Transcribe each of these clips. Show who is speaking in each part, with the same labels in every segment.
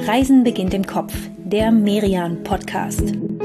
Speaker 1: Reisen beginnt im Kopf, der Merian-Podcast.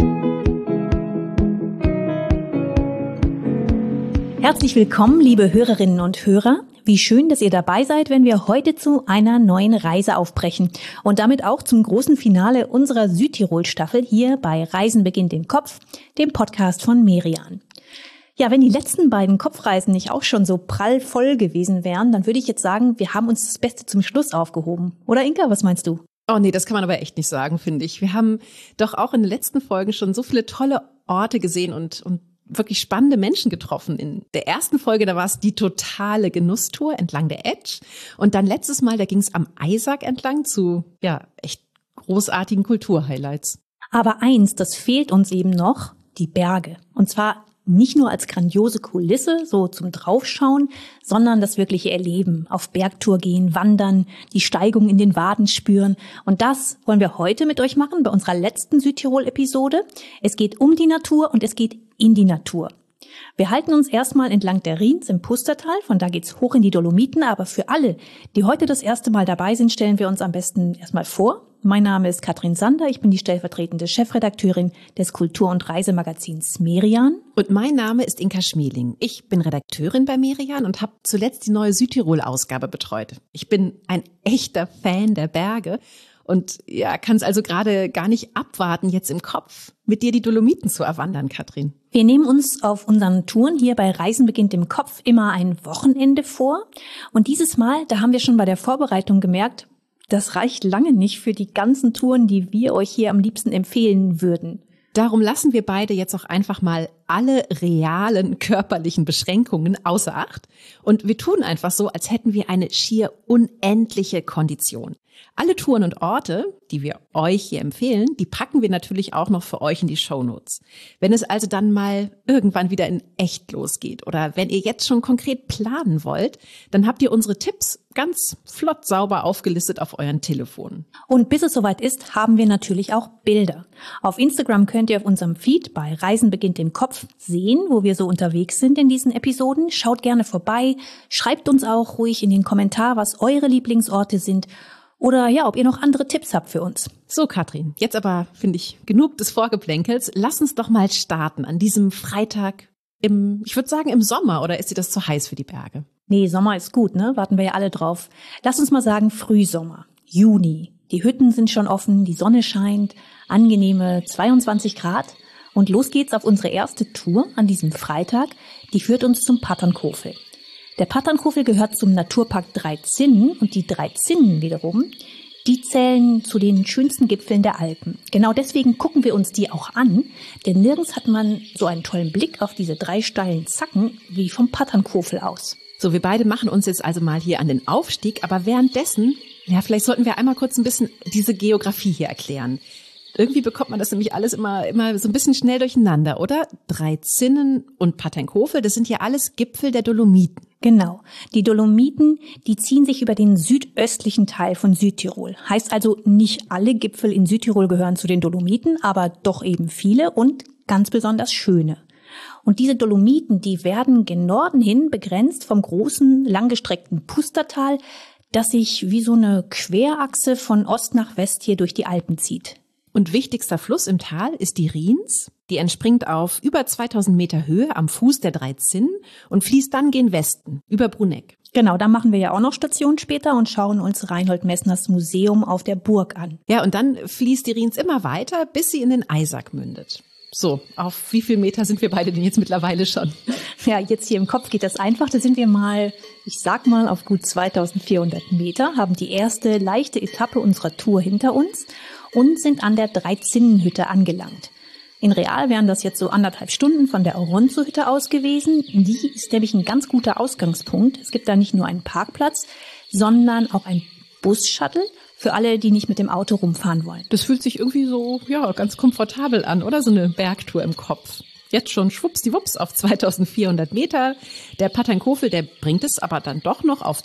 Speaker 1: Herzlich willkommen, liebe Hörerinnen und Hörer. Wie schön, dass ihr dabei seid, wenn wir heute zu einer neuen Reise aufbrechen und damit auch zum großen Finale unserer Südtirol-Staffel hier bei Reisen beginnt im Kopf, dem Podcast von Merian. Ja, wenn die letzten beiden Kopfreisen nicht auch schon so prallvoll gewesen wären, dann würde ich jetzt sagen, wir haben uns das Beste zum Schluss aufgehoben. Oder Inka, was meinst du?
Speaker 2: Oh nee, das kann man aber echt nicht sagen, finde ich. Wir haben doch auch in den letzten Folgen schon so viele tolle Orte gesehen und wirklich spannende Menschen getroffen. In der ersten Folge, da war es die totale Genusstour entlang der Etsch. Und dann letztes Mal, da ging es am Eisack entlang zu, ja, echt großartigen Kulturhighlights.
Speaker 1: Aber eins, das fehlt uns eben noch, die Berge. Und zwar nicht nur als grandiose Kulisse, so zum Draufschauen, sondern das wirkliche Erleben. Auf Bergtour gehen, wandern, die Steigung in den Waden spüren. Und das wollen wir heute mit euch machen bei unserer letzten Südtirol-Episode. Es geht um die Natur und es geht in die Natur. Wir halten uns erstmal entlang der Riens im Pustertal, von da geht's hoch in die Dolomiten, aber für alle, die heute das erste Mal dabei sind, stellen wir uns am besten erstmal vor. Mein Name ist Katrin Sander, ich bin die stellvertretende Chefredakteurin des Kultur- und Reisemagazins Merian.
Speaker 2: Und mein Name ist Inka Schmeling. Ich bin Redakteurin bei Merian und habe zuletzt die neue Südtirol-Ausgabe betreut. Ich bin ein echter Fan der Berge und ja, kann es also gerade gar nicht abwarten, jetzt im Kopf mit dir die Dolomiten zu erwandern, Katrin.
Speaker 1: Wir nehmen uns auf unseren Touren hier bei Reisen beginnt im Kopf immer ein Wochenende vor. Und dieses Mal, da haben wir schon bei der Vorbereitung gemerkt, das reicht lange nicht für die ganzen Touren, die wir euch hier am liebsten empfehlen würden.
Speaker 2: Darum lassen wir beide jetzt auch einfach mal alle realen körperlichen Beschränkungen außer Acht. Und wir tun einfach so, als hätten wir eine schier unendliche Kondition. Alle Touren und Orte, die wir euch hier empfehlen, die packen wir natürlich auch noch für euch in die Shownotes. Wenn es also dann mal irgendwann wieder in echt losgeht oder wenn ihr jetzt schon konkret planen wollt, dann habt ihr unsere Tipps ganz flott sauber aufgelistet auf euren Telefonen.
Speaker 1: Und bis es soweit ist, haben wir natürlich auch Bilder. Auf Instagram könnt ihr auf unserem Feed bei Reisen beginnt im Kopf sehen, wo wir so unterwegs sind in diesen Episoden. Schaut gerne vorbei, schreibt uns auch ruhig in den Kommentar, was eure Lieblingsorte sind oder ja, ob ihr noch andere Tipps habt für uns.
Speaker 2: So, Katrin, jetzt aber, finde ich, genug des Vorgeplänkels. Lass uns doch mal starten an diesem Freitag ich würde sagen im Sommer, oder ist dir das zu heiß für die Berge?
Speaker 1: Nee, Sommer ist gut, ne? Warten wir ja alle drauf. Lass uns mal sagen Frühsommer, Juni. Die Hütten sind schon offen, die Sonne scheint, angenehme 22 Grad. Und los geht's auf unsere erste Tour an diesem Freitag. Die führt uns zum Patternkofel. Der Patternkofel gehört zum Naturpark Drei Zinnen und die Drei Zinnen wiederum, die zählen zu den schönsten Gipfeln der Alpen. Genau deswegen gucken wir uns die auch an, denn nirgends hat man so einen tollen Blick auf diese 3 steilen Zacken wie vom Patternkofel aus.
Speaker 2: So, wir beide machen uns jetzt also mal hier an den Aufstieg, aber währenddessen, ja, vielleicht sollten wir einmal kurz ein bisschen diese Geografie hier erklären. Irgendwie bekommt man das nämlich alles immer so ein bisschen schnell durcheinander, oder? Drei Zinnen und Patternkofel, das sind ja alles Gipfel der Dolomiten.
Speaker 1: Genau. Die Dolomiten, die ziehen sich über den südöstlichen Teil von Südtirol. Heißt also, nicht alle Gipfel in Südtirol gehören zu den Dolomiten, aber doch eben viele und ganz besonders schöne. Und diese Dolomiten, die werden gen Norden hin begrenzt vom großen, langgestreckten Pustertal, das sich wie so eine Querachse von Ost nach West hier durch die Alpen zieht.
Speaker 2: Und wichtigster Fluss im Tal ist die Riens. Die entspringt auf über 2000 Meter Höhe am Fuß der Drei Zinnen und fließt dann gen Westen über Bruneck.
Speaker 1: Genau, da machen wir ja auch noch Station später und schauen uns Reinhold Messners Museum auf der Burg an.
Speaker 2: Ja, und dann fließt die Riens immer weiter, bis sie in den Eisack mündet. So, auf wie viel Meter sind wir beide denn jetzt mittlerweile schon?
Speaker 1: Ja, jetzt hier im Kopf geht das einfach. Da sind wir mal, ich sag mal, auf gut 2400 Meter, haben die erste leichte Etappe unserer Tour hinter uns und sind an der Drei-Zinnen-Hütte angelangt. In real wären das jetzt so 1,5 Stunden von der Auronzo-Hütte aus gewesen. Die ist nämlich ein ganz guter Ausgangspunkt. Es gibt da nicht nur einen Parkplatz, sondern auch ein Bus-Shuttle für alle, die nicht mit dem Auto rumfahren wollen.
Speaker 2: Das fühlt sich irgendwie so, ja, ganz komfortabel an, oder? So eine Bergtour im Kopf. Jetzt schon schwuppsdiwupps auf 2400 Meter. Der Patternkofel, der bringt es aber dann doch noch auf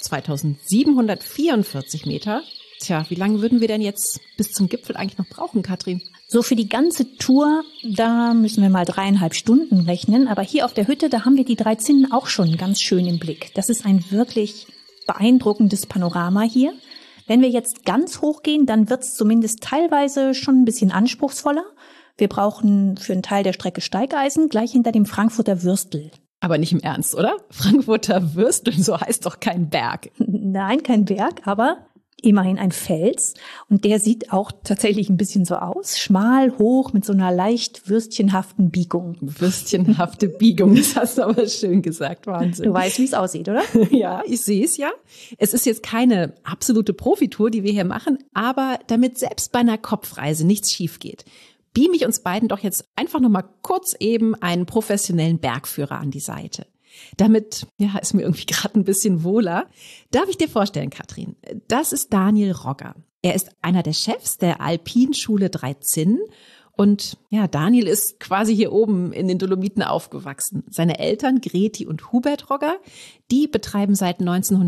Speaker 2: 2744 Meter. Tja, wie lange würden wir denn jetzt bis zum Gipfel eigentlich noch brauchen, Katrin?
Speaker 1: So für die ganze Tour, da müssen wir mal 3,5 Stunden rechnen. Aber hier auf der Hütte, da haben wir die Drei Zinnen auch schon ganz schön im Blick. Das ist ein wirklich beeindruckendes Panorama hier. Wenn wir jetzt ganz hoch gehen, dann wird es zumindest teilweise schon ein bisschen anspruchsvoller. Wir brauchen für einen Teil der Strecke Steigeisen, gleich hinter dem Frankfurter Würstel.
Speaker 2: Aber nicht im Ernst, oder? Frankfurter Würstel, so heißt doch kein Berg.
Speaker 1: Nein, kein Berg, aber immerhin ein Fels. Und der sieht auch tatsächlich ein bisschen so aus. Schmal, hoch, mit so einer leicht würstchenhaften Biegung.
Speaker 2: Würstchenhafte Biegung, das hast du aber schön gesagt, Wahnsinn.
Speaker 1: Du weißt, wie es aussieht, oder?
Speaker 2: Ja, ich sehe es ja. Es ist jetzt keine absolute Profitour, die wir hier machen, aber damit selbst bei einer Kopfreise nichts schief geht, beam ich uns beiden doch jetzt einfach noch mal kurz eben einen professionellen Bergführer an die Seite. Damit, ja, ist mir irgendwie gerade ein bisschen wohler. Darf ich dir vorstellen, Katrin? Das ist Daniel Rogger. Er ist einer der Chefs der Alpinschule Dreizinn. Und ja, Daniel ist quasi hier oben in den Dolomiten aufgewachsen. Seine Eltern, Greti und Hubert Rogger, die betreiben seit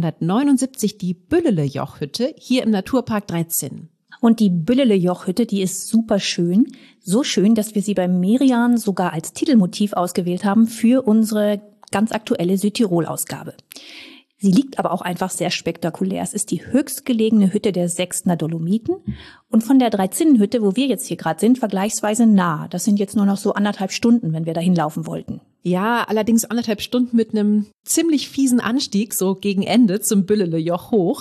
Speaker 2: 1979 die Büllele-Joch-Hütte hier im Naturpark Dreizinn.
Speaker 1: Und die Büllele-Joch-Hütte, die ist super schön. So schön, dass wir sie bei Merian sogar als Titelmotiv ausgewählt haben für unsere ganz aktuelle Südtirol-Ausgabe. Sie liegt aber auch einfach sehr spektakulär. Es ist die höchstgelegene Hütte der Sechstner Dolomiten und von der Dreizinnenhütte, wo wir jetzt hier gerade sind, vergleichsweise nah. Das sind jetzt nur noch so 1,5 Stunden, wenn wir dahin laufen wollten.
Speaker 2: Ja, allerdings 1,5 Stunden mit einem ziemlich fiesen Anstieg, so gegen Ende zum Büllele-Joch hoch.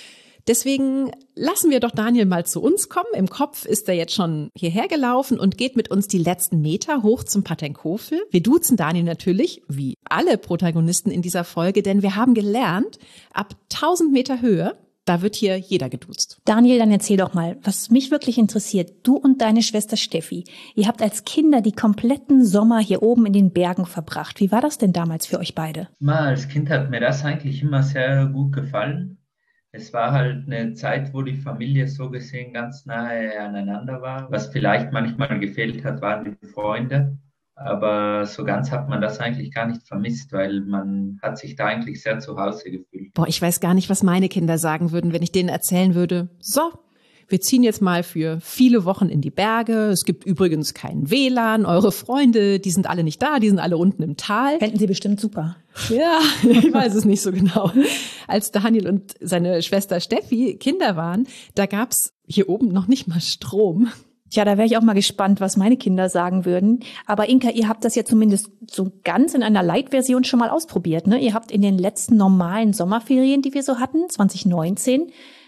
Speaker 2: Deswegen lassen wir doch Daniel mal zu uns kommen. Im Kopf ist er jetzt schon hierher gelaufen und geht mit uns die letzten Meter hoch zum Patenkofel. Wir duzen Daniel natürlich, wie alle Protagonisten in dieser Folge, denn wir haben gelernt, ab 1000 Meter Höhe, da wird hier jeder geduzt.
Speaker 1: Daniel, dann erzähl doch mal, was mich wirklich interessiert. Du und deine Schwester Steffi, ihr habt als Kinder die kompletten Sommer hier oben in den Bergen verbracht. Wie war das denn damals für euch beide?
Speaker 3: Als Kind hat mir das eigentlich immer sehr gut gefallen. Es war halt eine Zeit, wo die Familie so gesehen ganz nahe aneinander war. Was vielleicht manchmal gefehlt hat, waren die Freunde. Aber so ganz hat man das eigentlich gar nicht vermisst, weil man hat sich da eigentlich sehr zu Hause gefühlt.
Speaker 2: Boah, ich weiß gar nicht, was meine Kinder sagen würden, wenn ich denen erzählen würde, so, wir ziehen jetzt mal für viele Wochen in die Berge. Es gibt übrigens keinen WLAN. Eure Freunde, die sind alle nicht da, die sind alle unten im Tal.
Speaker 1: Fänden sie bestimmt super.
Speaker 2: Ja, ich weiß es nicht so genau. Als Daniel und seine Schwester Steffi Kinder waren, da gab's hier oben noch nicht mal Strom.
Speaker 1: Tja, da wäre ich auch mal gespannt, was meine Kinder sagen würden. Aber Inka, ihr habt das ja zumindest so ganz in einer Light-Version schon mal ausprobiert, ne? Ihr habt in den letzten normalen Sommerferien, die wir so hatten, 2019,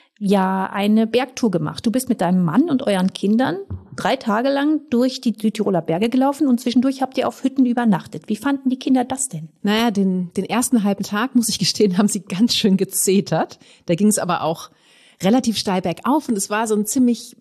Speaker 1: ja eine Bergtour gemacht. Du bist mit deinem Mann und euren Kindern 3 Tage lang durch die Südtiroler Berge gelaufen und zwischendurch habt ihr auf Hütten übernachtet. Wie fanden die Kinder das denn?
Speaker 2: Naja, den ersten halben Tag, muss ich gestehen, haben sie ganz schön gezetert. Da ging es aber auch relativ steil bergauf und es war so ein ziemlich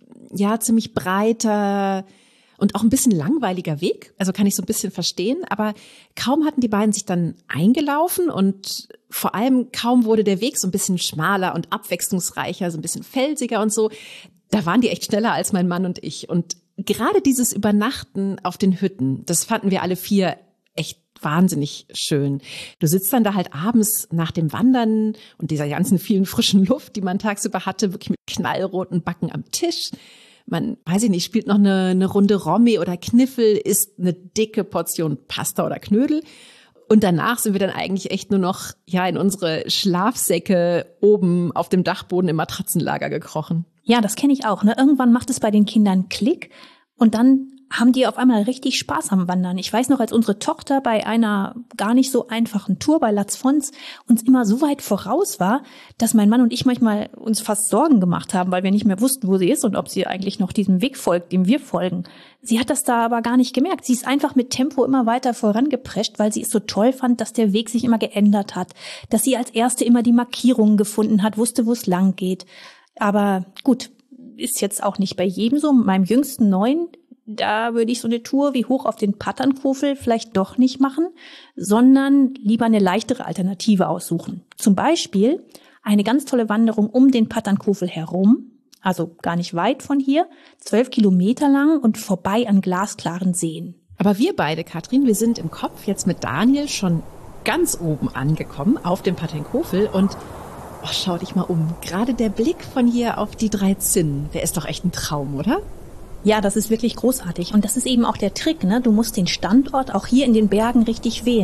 Speaker 2: breiter und auch ein bisschen langweiliger Weg. Also kann ich so ein bisschen verstehen. Aber kaum hatten die beiden sich dann eingelaufen und vor allem kaum wurde der Weg so ein bisschen schmaler und abwechslungsreicher, so ein bisschen felsiger und so. Da waren die echt schneller als mein Mann und ich. Und gerade dieses Übernachten auf den Hütten, das fanden wir alle 4 echt wahnsinnig schön. Du sitzt dann da halt abends nach dem Wandern und dieser ganzen vielen frischen Luft, die man tagsüber hatte, wirklich mit knallroten Backen am Tisch. Man, weiß ich nicht, spielt noch eine Runde Romy oder Kniffel, isst eine dicke Portion Pasta oder Knödel. Und danach sind wir dann eigentlich echt nur noch in unsere Schlafsäcke oben auf dem Dachboden im Matratzenlager gekrochen.
Speaker 1: Ja, das kenne ich auch. Ne? Irgendwann macht es bei den Kindern Klick und dann haben die auf einmal richtig Spaß am Wandern. Ich weiß noch, als unsere Tochter bei einer gar nicht so einfachen Tour bei Laz Fons uns immer so weit voraus war, dass mein Mann und ich manchmal uns fast Sorgen gemacht haben, weil wir nicht mehr wussten, wo sie ist und ob sie eigentlich noch diesem Weg folgt, dem wir folgen. Sie hat das da aber gar nicht gemerkt. Sie ist einfach mit Tempo immer weiter vorangeprescht, weil sie es so toll fand, dass der Weg sich immer geändert hat, dass sie als Erste immer die Markierungen gefunden hat, wusste, wo es lang geht. Aber gut, ist jetzt auch nicht bei jedem so. Mit meinem jüngsten 9, da würde ich so eine Tour wie hoch auf den Paternkofel vielleicht doch nicht machen, sondern lieber eine leichtere Alternative aussuchen. Zum Beispiel eine ganz tolle Wanderung um den Paternkofel herum, also gar nicht weit von hier, 12 Kilometer lang und vorbei an glasklaren Seen.
Speaker 2: Aber wir beide, Katrin, wir sind im Kopf jetzt mit Daniel schon ganz oben angekommen auf dem Paternkofel und schau dich mal um. Gerade der Blick von hier auf die Dreizinn, der ist doch echt ein Traum, oder?
Speaker 1: Ja, das ist wirklich großartig. Und das ist eben auch der Trick, ne? Du musst den Standort auch hier in den Bergen richtig wählen.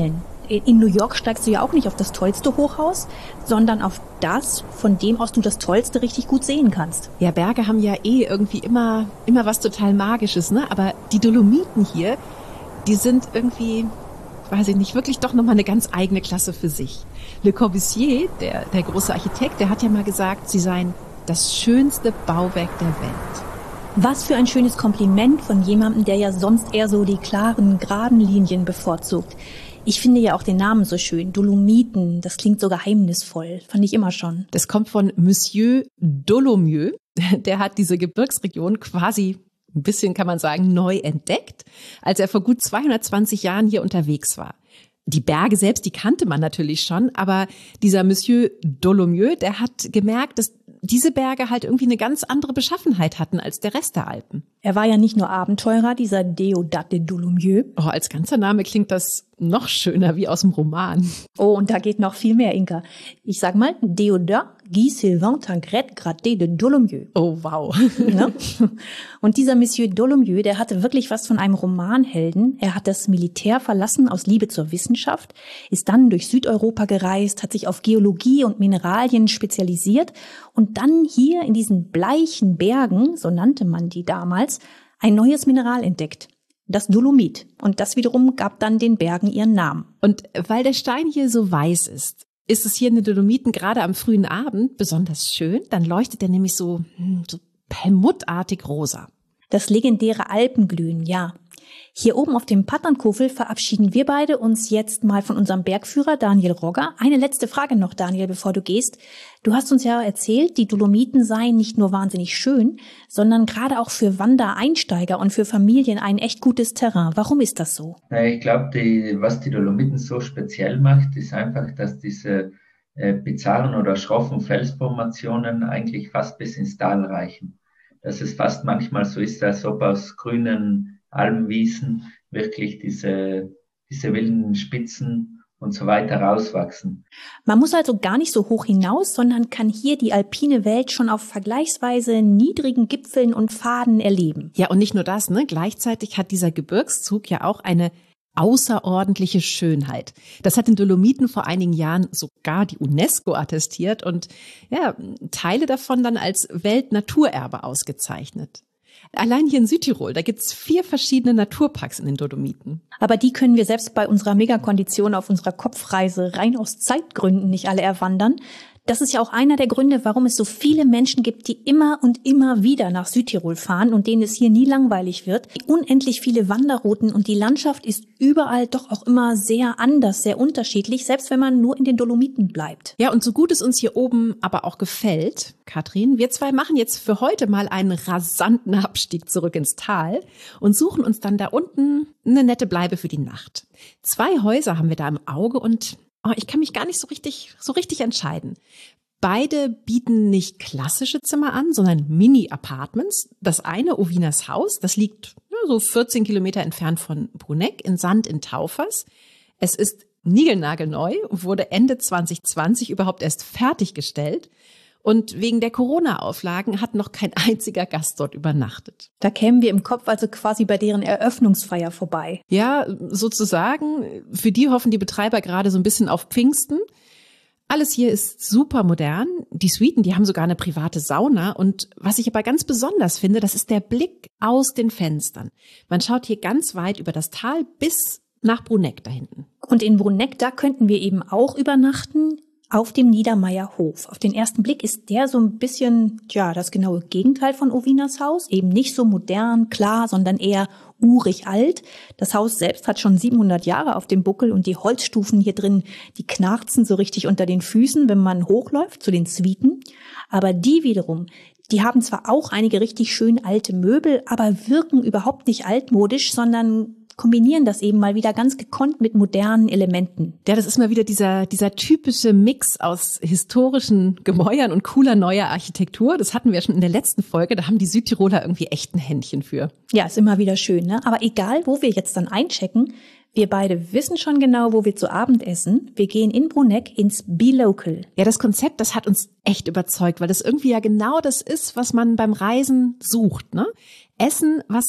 Speaker 1: in New York steigst du ja auch nicht auf das tollste Hochhaus, sondern auf das, von dem aus du das Tollste richtig gut sehen kannst.
Speaker 2: Ja, Berge haben ja irgendwie immer was total Magisches, ne? Aber die Dolomiten hier, die sind irgendwie, weiß ich nicht, wirklich doch nochmal eine ganz eigene Klasse für sich. Le Corbusier, der große Architekt, der hat ja mal gesagt, sie seien das schönste Bauwerk der Welt.
Speaker 1: Was für ein schönes Kompliment von jemandem, der ja sonst eher so die klaren, geraden Linien bevorzugt. Ich finde ja auch den Namen so schön. Dolomiten, das klingt so geheimnisvoll. Fand ich immer schon.
Speaker 2: Das kommt von Monsieur Dolomieu. Der hat diese Gebirgsregion quasi ein bisschen, kann man sagen, neu entdeckt, als er vor gut 220 Jahren hier unterwegs war. Die Berge selbst, die kannte man natürlich schon, aber dieser Monsieur Dolomieu, der hat gemerkt, dass diese Berge halt irgendwie eine ganz andere Beschaffenheit hatten als der Rest der Alpen.
Speaker 1: Er war ja nicht nur Abenteurer, dieser Deodat de Dolomieu.
Speaker 2: Oh, als ganzer Name klingt das noch schöner, wie aus dem Roman.
Speaker 1: Oh, und da geht noch viel mehr, Inka. Ich sag mal, Déodat Guy Sylvain Tancred Gratté de Dolomieu.
Speaker 2: Oh, wow.
Speaker 1: Ne? Und dieser Monsieur Dolomieu, der hatte wirklich was von einem Romanhelden. Er hat das Militär verlassen aus Liebe zur Wissenschaft, ist dann durch Südeuropa gereist, hat sich auf Geologie und Mineralien spezialisiert und dann hier in diesen bleichen Bergen, so nannte man die damals, ein neues Mineral entdeckt. Das Dolomit. Und das wiederum gab dann den Bergen ihren Namen.
Speaker 2: Und weil der Stein hier so weiß ist es hier in den Dolomiten gerade am frühen Abend besonders schön. Dann leuchtet er nämlich so perlmuttartig rosa.
Speaker 1: Das legendäre Alpenglühen, ja. Hier oben auf dem Patternkofel verabschieden wir beide uns jetzt mal von unserem Bergführer Daniel Rogger. Eine letzte Frage noch, Daniel, bevor du gehst. Du hast uns ja erzählt, die Dolomiten seien nicht nur wahnsinnig schön, sondern gerade auch für Wandereinsteiger und für Familien ein echt gutes Terrain. Warum ist das so?
Speaker 3: Ich glaube, was die Dolomiten so speziell macht, ist einfach, dass diese bizarren oder schroffen Felsformationen eigentlich fast bis ins Tal reichen. Dass es fast manchmal so ist, als ob aus grünen Almwiesen wirklich diese wilden Spitzen und so weiter rauswachsen.
Speaker 1: Man muss also gar nicht so hoch hinaus, sondern kann hier die alpine Welt schon auf vergleichsweise niedrigen Gipfeln und Pfaden erleben.
Speaker 2: Ja, und nicht nur das, ne? Gleichzeitig hat dieser Gebirgszug ja auch eine außerordentliche Schönheit. Das hat den Dolomiten vor einigen Jahren sogar die UNESCO attestiert und ja, Teile davon dann als Weltnaturerbe ausgezeichnet. Allein hier in Südtirol, da gibt's 4 verschiedene Naturparks in den Dolomiten.
Speaker 1: Aber die können wir selbst bei unserer Megakondition auf unserer Kopfreise rein aus Zeitgründen nicht alle erwandern. Das ist ja auch einer der Gründe, warum es so viele Menschen gibt, die immer und immer wieder nach Südtirol fahren und denen es hier nie langweilig wird. Unendlich viele Wanderrouten und die Landschaft ist überall doch auch immer sehr anders, sehr unterschiedlich, selbst wenn man nur in den Dolomiten bleibt.
Speaker 2: Ja, und so gut es uns hier oben aber auch gefällt, Katrin, wir zwei machen jetzt für heute mal einen rasanten Abstieg zurück ins Tal und suchen uns dann da unten eine nette Bleibe für die Nacht. 2 Häuser haben wir da im Auge und ich kann mich gar nicht so richtig entscheiden. Beide bieten nicht klassische Zimmer an, sondern Mini-Apartments. Das eine, Ovinas Haus, das liegt so 14 Kilometer entfernt von Bruneck in Sand in Taufers. Es ist niegelnagelneu, wurde Ende 2020 überhaupt erst fertiggestellt. Und wegen der Corona-Auflagen hat noch kein einziger Gast dort übernachtet.
Speaker 1: Da kämen wir im Kopf also quasi bei deren Eröffnungsfeier vorbei.
Speaker 2: Ja, sozusagen. Für die hoffen die Betreiber gerade so ein bisschen auf Pfingsten. Alles hier ist super modern. Die Suiten, die haben sogar eine private Sauna. Und was ich aber ganz besonders finde, das ist der Blick aus den Fenstern. Man schaut hier ganz weit über das Tal bis nach Bruneck da hinten.
Speaker 1: Und in Bruneck, da könnten wir eben auch übernachten. Auf dem Niedermeyer Hof. Auf den ersten Blick ist der so ein bisschen, das genaue Gegenteil von Ovinas Haus. Eben nicht so modern, klar, sondern eher urig alt. Das Haus selbst hat schon 700 Jahre auf dem Buckel und die Holzstufen hier drin, die knarzen so richtig unter den Füßen, wenn man hochläuft zu den Suiten. Aber die wiederum, die haben zwar auch einige richtig schön alte Möbel, aber wirken überhaupt nicht altmodisch, sondern kombinieren das eben mal wieder ganz gekonnt mit modernen Elementen.
Speaker 2: Ja, das ist mal wieder dieser typische Mix aus historischen Gemäuern und cooler neuer Architektur. Das hatten wir ja schon in der letzten Folge. Da haben die Südtiroler irgendwie echt ein Händchen für.
Speaker 1: Ja, ist immer wieder schön, ne? Aber egal, wo wir jetzt dann einchecken, wir beide wissen schon genau, wo wir zu Abend essen. Wir gehen in Bruneck ins Be Local.
Speaker 2: Ja, das Konzept, das hat uns echt überzeugt, weil das irgendwie ja genau das ist, was man beim Reisen sucht, ne? Essen, was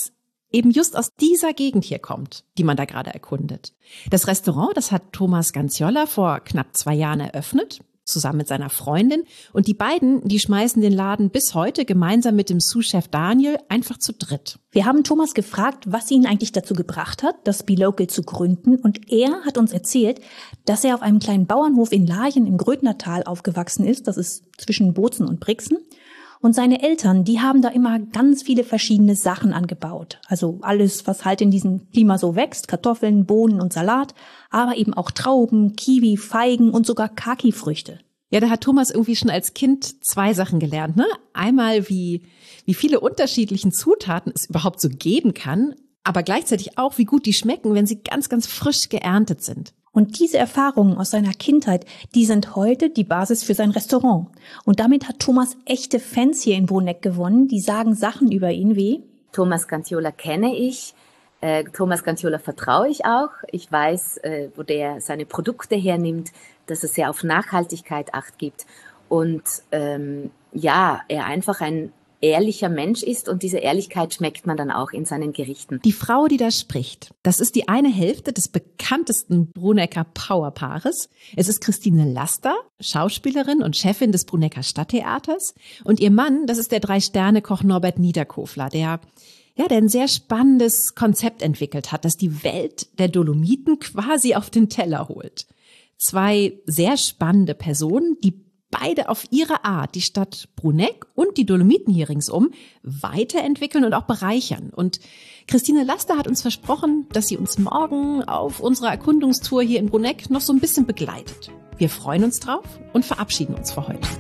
Speaker 2: eben just aus dieser Gegend hier kommt, die man da gerade erkundet. Das Restaurant, das hat Thomas Ganciola vor knapp 2 Jahren eröffnet, zusammen mit seiner Freundin. Und die beiden, die schmeißen den Laden bis heute gemeinsam mit dem Sous-Chef Daniel einfach zu dritt.
Speaker 1: Wir haben Thomas gefragt, was ihn eigentlich dazu gebracht hat, das Be Local zu gründen. Und er hat uns erzählt, dass er auf einem kleinen Bauernhof in Laarchen im Grödnertal aufgewachsen ist. Das ist zwischen Bozen und Brixen. Und seine Eltern, die haben da immer ganz viele verschiedene Sachen angebaut. Also alles, was halt in diesem Klima so wächst, Kartoffeln, Bohnen und Salat, aber eben auch Trauben, Kiwi, Feigen und sogar Kaki-Früchte.
Speaker 2: Ja, da hat Thomas irgendwie schon als Kind 2 Sachen gelernt, ne? Einmal, wie viele unterschiedlichen Zutaten es überhaupt so geben kann, aber gleichzeitig auch, wie gut die schmecken, wenn sie ganz, ganz frisch geerntet sind.
Speaker 1: Und diese Erfahrungen aus seiner Kindheit, die sind heute die Basis für sein Restaurant. Und damit hat Thomas echte Fans hier in Bruneck gewonnen, die sagen Sachen über ihn wie:
Speaker 4: Thomas Ganciola kenne ich, Thomas Ganciola vertraue ich auch. Ich weiß, wo der seine Produkte hernimmt, dass er sehr auf Nachhaltigkeit Acht gibt. Und er einfach ein ehrlicher Mensch ist und diese Ehrlichkeit schmeckt man dann auch in seinen Gerichten.
Speaker 2: Die Frau, die da spricht, das ist die eine Hälfte des bekanntesten Brunecker Powerpaares. Es ist Christine Laster, Schauspielerin und Chefin des Brunecker Stadttheaters. Und ihr Mann, das ist der 3-Sterne-Koch Norbert Niederkofler, der ein sehr spannendes Konzept entwickelt hat, das die Welt der Dolomiten quasi auf den Teller holt. 2 sehr spannende Personen, die beide auf ihre Art die Stadt Bruneck und die Dolomiten hier ringsum weiterentwickeln und auch bereichern. Und Christine Laster hat uns versprochen, dass sie uns morgen auf unserer Erkundungstour hier in Bruneck noch so ein bisschen begleitet. Wir freuen uns drauf und verabschieden uns für heute.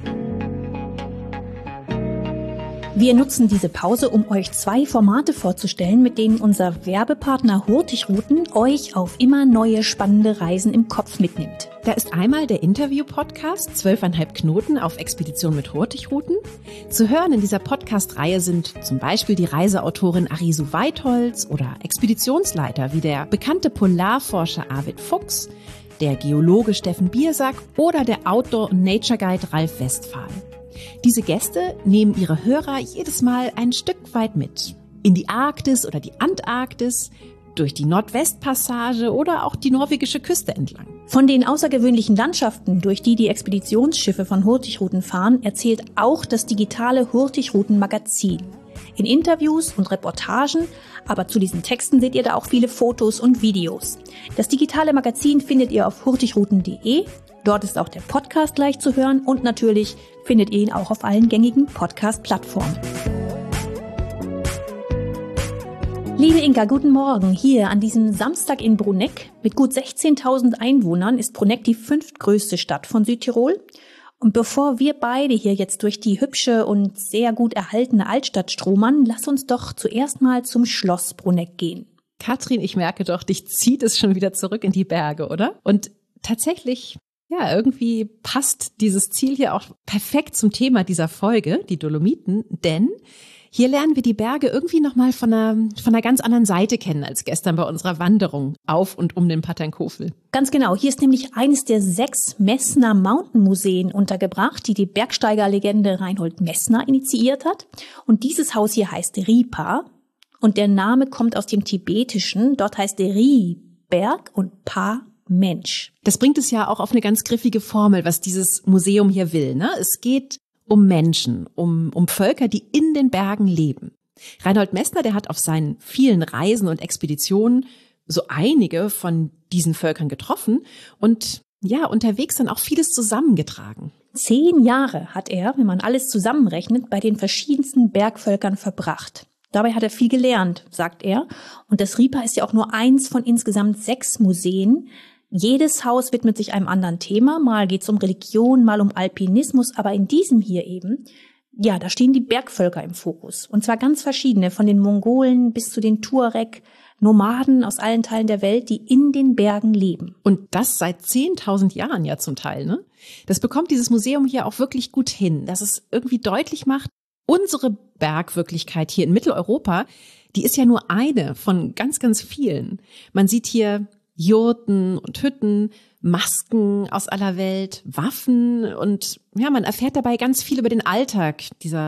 Speaker 1: Wir nutzen diese Pause, um euch 2 Formate vorzustellen, mit denen unser Werbepartner Hurtigruten euch auf immer neue spannende Reisen im Kopf mitnimmt.
Speaker 2: Da ist einmal der Interview-Podcast 12,5 Knoten auf Expedition mit Hurtigruten. Zu hören in dieser Podcast-Reihe sind zum Beispiel die Reiseautorin Arisu Weitholz oder Expeditionsleiter wie der bekannte Polarforscher Arvid Fuchs, der Geologe Steffen Biersack oder der Outdoor- und Nature-Guide Ralf Westphal. Diese Gäste nehmen ihre Hörer jedes Mal ein Stück weit mit. In die Arktis oder die Antarktis, durch die Nordwestpassage oder auch die norwegische Küste entlang.
Speaker 1: Von den außergewöhnlichen Landschaften, durch die Expeditionsschiffe von Hurtigruten fahren, erzählt auch das digitale Hurtigruten-Magazin. In Interviews und Reportagen, aber zu diesen Texten seht ihr da auch viele Fotos und Videos. Das digitale Magazin findet ihr auf hurtigruten.de. Dort ist auch der Podcast leicht zu hören und natürlich findet ihr ihn auch auf allen gängigen Podcast-Plattformen. Liebe Inka, guten Morgen. Hier an diesem Samstag in Bruneck mit gut 16.000 Einwohnern ist Bruneck die 5. größte Stadt von Südtirol. Und bevor wir beide hier jetzt durch die hübsche und sehr gut erhaltene Altstadt stromern, lass uns doch zuerst mal zum Schloss Bruneck gehen.
Speaker 2: Katrin, ich merke doch, dich zieht es schon wieder zurück in die Berge, oder? Und tatsächlich, ja, irgendwie passt dieses Ziel hier auch perfekt zum Thema dieser Folge, die Dolomiten, denn hier lernen wir die Berge irgendwie nochmal von einer ganz anderen Seite kennen als gestern bei unserer Wanderung auf und um den Patternkofel.
Speaker 1: Ganz genau. Hier ist nämlich eines der 6 Messner Mountain Museen untergebracht, die die Bergsteigerlegende Reinhold Messner initiiert hat. Und dieses Haus hier heißt Ripa. Und der Name kommt aus dem Tibetischen. Dort heißt Ri Berg und Pa Mensch.
Speaker 2: Das bringt es ja auch auf eine ganz griffige Formel, was dieses Museum hier will, ne? Es geht um Menschen, um Völker, die in den Bergen leben. Reinhold Messner, der hat auf seinen vielen Reisen und Expeditionen so einige von diesen Völkern getroffen und ja, unterwegs dann auch vieles zusammengetragen.
Speaker 1: 10 Jahre hat er, wenn man alles zusammenrechnet, bei den verschiedensten Bergvölkern verbracht. Dabei hat er viel gelernt, sagt er. Und das Ripa ist ja auch nur eins von insgesamt 6 Museen. Jedes Haus widmet sich einem anderen Thema. Mal geht's um Religion, mal um Alpinismus. Aber in diesem hier eben, ja, da stehen die Bergvölker im Fokus. Und zwar ganz verschiedene, von den Mongolen bis zu den Tuareg, Nomaden aus allen Teilen der Welt, die in den Bergen leben.
Speaker 2: Und das seit 10.000 Jahren ja zum Teil, ne? Das bekommt dieses Museum hier auch wirklich gut hin, dass es irgendwie deutlich macht, unsere Bergwirklichkeit hier in Mitteleuropa, die ist ja nur eine von ganz, ganz vielen. Man sieht hier Jurten und Hütten, Masken aus aller Welt, Waffen und ja, man erfährt dabei ganz viel über den Alltag dieser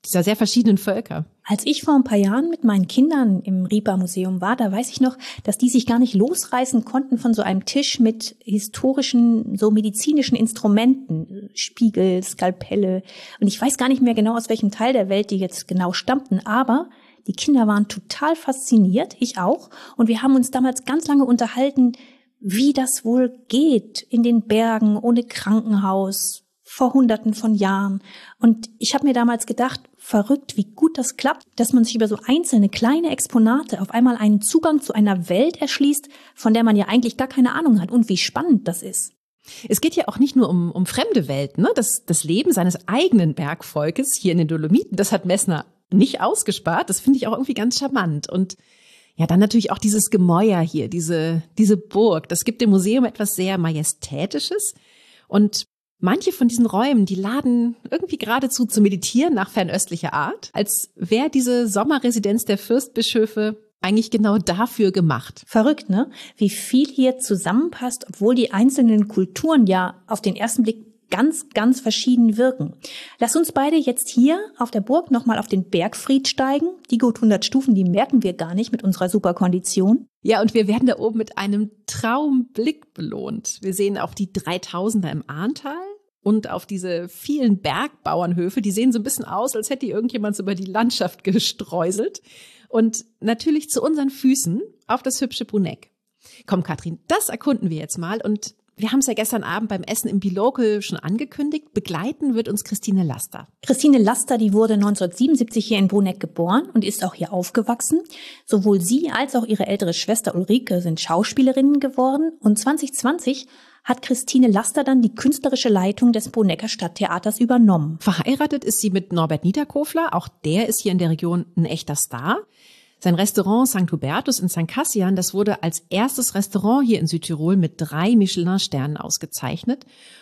Speaker 2: dieser sehr verschiedenen Völker.
Speaker 1: Als ich vor ein paar Jahren mit meinen Kindern im Ripa-Museum war, da weiß ich noch, dass die sich gar nicht losreißen konnten von so einem Tisch mit historischen, so medizinischen Instrumenten, Spiegel, Skalpelle. Und ich weiß gar nicht mehr genau, aus welchem Teil der Welt die jetzt genau stammten, aber die Kinder waren total fasziniert, ich auch. Und wir haben uns damals ganz lange unterhalten, wie das wohl geht in den Bergen ohne Krankenhaus vor Hunderten von Jahren. Und ich habe mir damals gedacht, verrückt, wie gut das klappt, dass man sich über so einzelne kleine Exponate auf einmal einen Zugang zu einer Welt erschließt, von der man ja eigentlich gar keine Ahnung hat und wie spannend das ist.
Speaker 2: Es geht ja auch nicht nur um fremde Welten, ne? Das Leben seines eigenen Bergvolkes hier in den Dolomiten, das hat Messner nicht ausgespart. Das finde ich auch irgendwie ganz charmant. Und ja, dann natürlich auch dieses Gemäuer hier, diese Burg. Das gibt dem Museum etwas sehr Majestätisches. Und manche von diesen Räumen, die laden irgendwie geradezu zum Meditieren nach fernöstlicher Art, als wäre diese Sommerresidenz der Fürstbischöfe eigentlich genau dafür gemacht.
Speaker 1: Verrückt, ne? Wie viel hier zusammenpasst, obwohl die einzelnen Kulturen ja auf den ersten Blick ganz, ganz verschieden wirken. Lass uns beide jetzt hier auf der Burg nochmal auf den Bergfried steigen. Die gut 100 Stufen, die merken wir gar nicht mit unserer Superkondition.
Speaker 2: Ja, und wir werden da oben mit einem Traumblick belohnt. Wir sehen auf die 3000er im Ahrntal und auf diese vielen Bergbauernhöfe. Die sehen so ein bisschen aus, als hätte irgendjemand so über die Landschaft gestreuselt. Und natürlich zu unseren Füßen auf das hübsche Bruneck. Komm, Katrin, das erkunden wir jetzt mal. Und wir haben es ja gestern Abend beim Essen im Bilocal schon angekündigt. Begleiten wird uns Christine Laster.
Speaker 1: Christine Laster, die wurde 1977 hier in Bruneck geboren und ist auch hier aufgewachsen. Sowohl sie als auch ihre ältere Schwester Ulrike sind Schauspielerinnen geworden. Und 2020 hat Christine Laster dann die künstlerische Leitung des Brunecker Stadttheaters übernommen.
Speaker 2: Verheiratet ist sie mit Norbert Niederkofler. Auch der ist hier in der Region ein echter Star. Sein Restaurant St. Hubertus in St. Cassian, das wurde als erstes Restaurant hier in Südtirol mit 3 Michelin-Sternen ausgezeichnet.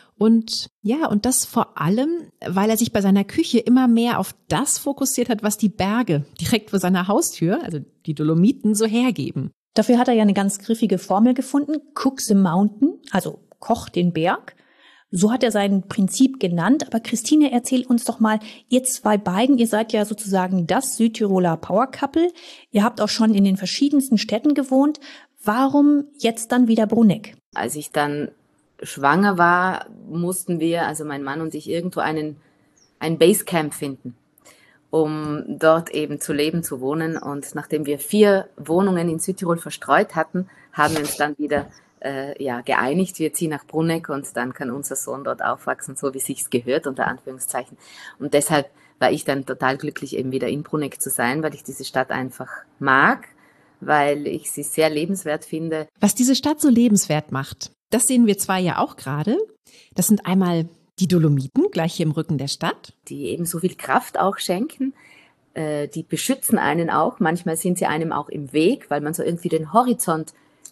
Speaker 2: Und ja, und das vor allem, weil er sich bei seiner Küche immer mehr auf das fokussiert hat, was die Berge direkt vor seiner Haustür, also die Dolomiten, so hergeben.
Speaker 1: Dafür hat er ja eine ganz griffige Formel gefunden, Cook the Mountain, also Koch den Berg. So hat er sein Prinzip genannt. Aber Christine, erzähl uns doch mal, ihr zwei beiden, ihr seid ja sozusagen das Südtiroler Power Couple. Ihr habt auch schon in den verschiedensten Städten gewohnt. Warum jetzt dann wieder Bruneck?
Speaker 4: Als ich dann schwanger war, mussten wir, also mein Mann und ich, irgendwo ein Basecamp finden, um dort eben zu leben, zu wohnen. Und nachdem wir 4 Wohnungen in Südtirol verstreut hatten, haben wir uns dann wieder geeinigt, wir ziehen nach Bruneck und dann kann unser Sohn dort aufwachsen, so wie sich's gehört, unter Anführungszeichen. Und deshalb war ich dann total glücklich, eben wieder in Bruneck zu sein, weil ich diese Stadt einfach mag, weil ich sie sehr lebenswert finde.
Speaker 2: Was diese Stadt so lebenswert macht, das sehen wir zwar ja auch gerade. Das sind einmal die Dolomiten, gleich hier im Rücken der Stadt.
Speaker 4: Die eben so viel Kraft auch schenken. Die beschützen einen auch. Manchmal sind sie einem auch im Weg, weil man so irgendwie den Horizont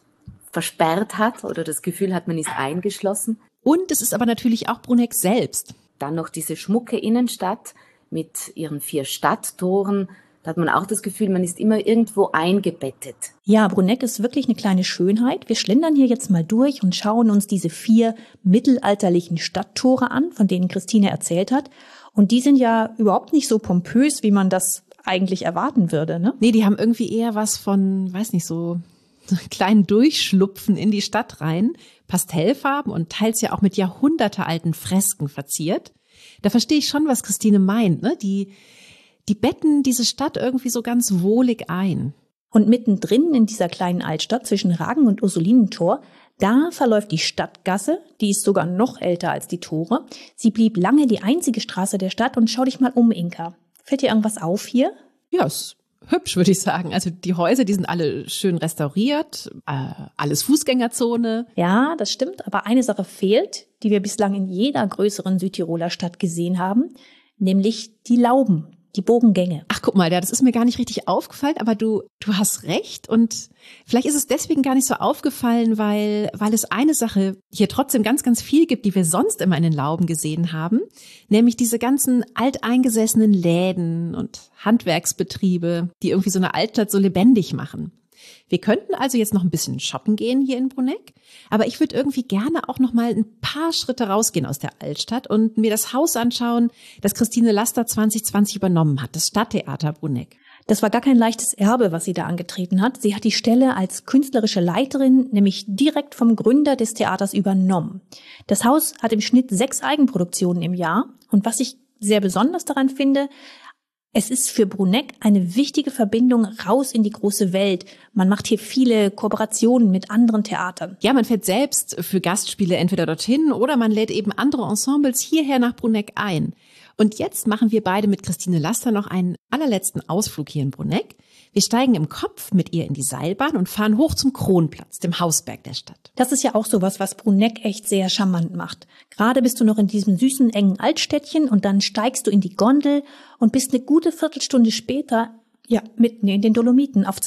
Speaker 4: versperrt hat oder das Gefühl hat, man ist eingeschlossen.
Speaker 2: Und es ist aber natürlich auch Bruneck selbst.
Speaker 4: Dann noch diese schmucke Innenstadt mit ihren 4 Stadttoren. Da hat man auch das Gefühl, man ist immer irgendwo eingebettet.
Speaker 1: Ja, Bruneck ist wirklich eine kleine Schönheit. Wir schlendern hier jetzt mal durch und schauen uns diese 4 mittelalterlichen Stadttore an, von denen Christine erzählt hat. Und die sind ja überhaupt nicht so pompös, wie man das eigentlich erwarten würde, ne?
Speaker 2: Nee, die haben irgendwie eher was von, weiß nicht, so kleinen Durchschlupfen in die Stadt rein, Pastellfarben und teils ja auch mit jahrhundertealten Fresken verziert. Da verstehe ich schon, was Christine meint, ne? Die betten diese Stadt irgendwie so ganz wohlig ein.
Speaker 1: Und mittendrin in dieser kleinen Altstadt zwischen Ragen und Ursulinentor, da verläuft die Stadtgasse, die ist sogar noch älter als die Tore. Sie blieb lange die einzige Straße der Stadt und schau dich mal um, Inka. Fällt dir irgendwas auf hier?
Speaker 2: Ja, ist hübsch, würde ich sagen. Also die Häuser, die sind alle schön restauriert, alles Fußgängerzone.
Speaker 1: Ja, das stimmt, aber eine Sache fehlt, die wir bislang in jeder größeren Südtiroler Stadt gesehen haben, nämlich die Lauben. Die Bogengänge.
Speaker 2: Ach, guck mal, das ist mir gar nicht richtig aufgefallen, aber du hast recht und vielleicht ist es deswegen gar nicht so aufgefallen, weil es eine Sache hier trotzdem ganz, ganz viel gibt, die wir sonst immer in den Lauben gesehen haben, nämlich diese ganzen alteingesessenen Läden und Handwerksbetriebe, die irgendwie so eine Altstadt so lebendig machen. Wir könnten also jetzt noch ein bisschen shoppen gehen hier in Bruneck, aber ich würde irgendwie gerne auch noch mal ein paar Schritte rausgehen aus der Altstadt und mir das Haus anschauen, das Christine Laster 2020 übernommen hat, das Stadttheater Bruneck.
Speaker 1: Das war gar kein leichtes Erbe, was sie da angetreten hat. Sie hat die Stelle als künstlerische Leiterin nämlich direkt vom Gründer des Theaters übernommen. Das Haus hat im Schnitt 6 Eigenproduktionen im Jahr. Und was ich sehr besonders daran finde, es ist für Bruneck eine wichtige Verbindung raus in die große Welt. Man macht hier viele Kooperationen mit anderen Theatern.
Speaker 2: Ja, man fährt selbst für Gastspiele entweder dorthin oder man lädt eben andere Ensembles hierher nach Bruneck ein. Und jetzt machen wir beide mit Christine Laster noch einen allerletzten Ausflug hier in Bruneck. Wir steigen im Kopf mit ihr in die Seilbahn und fahren hoch zum Kronplatz, dem Hausberg der Stadt.
Speaker 1: Das ist ja auch sowas, was Bruneck echt sehr charmant macht. Gerade bist du noch in diesem süßen, engen Altstädtchen und dann steigst du in die Gondel und bist eine gute Viertelstunde später mitten in den Dolomiten auf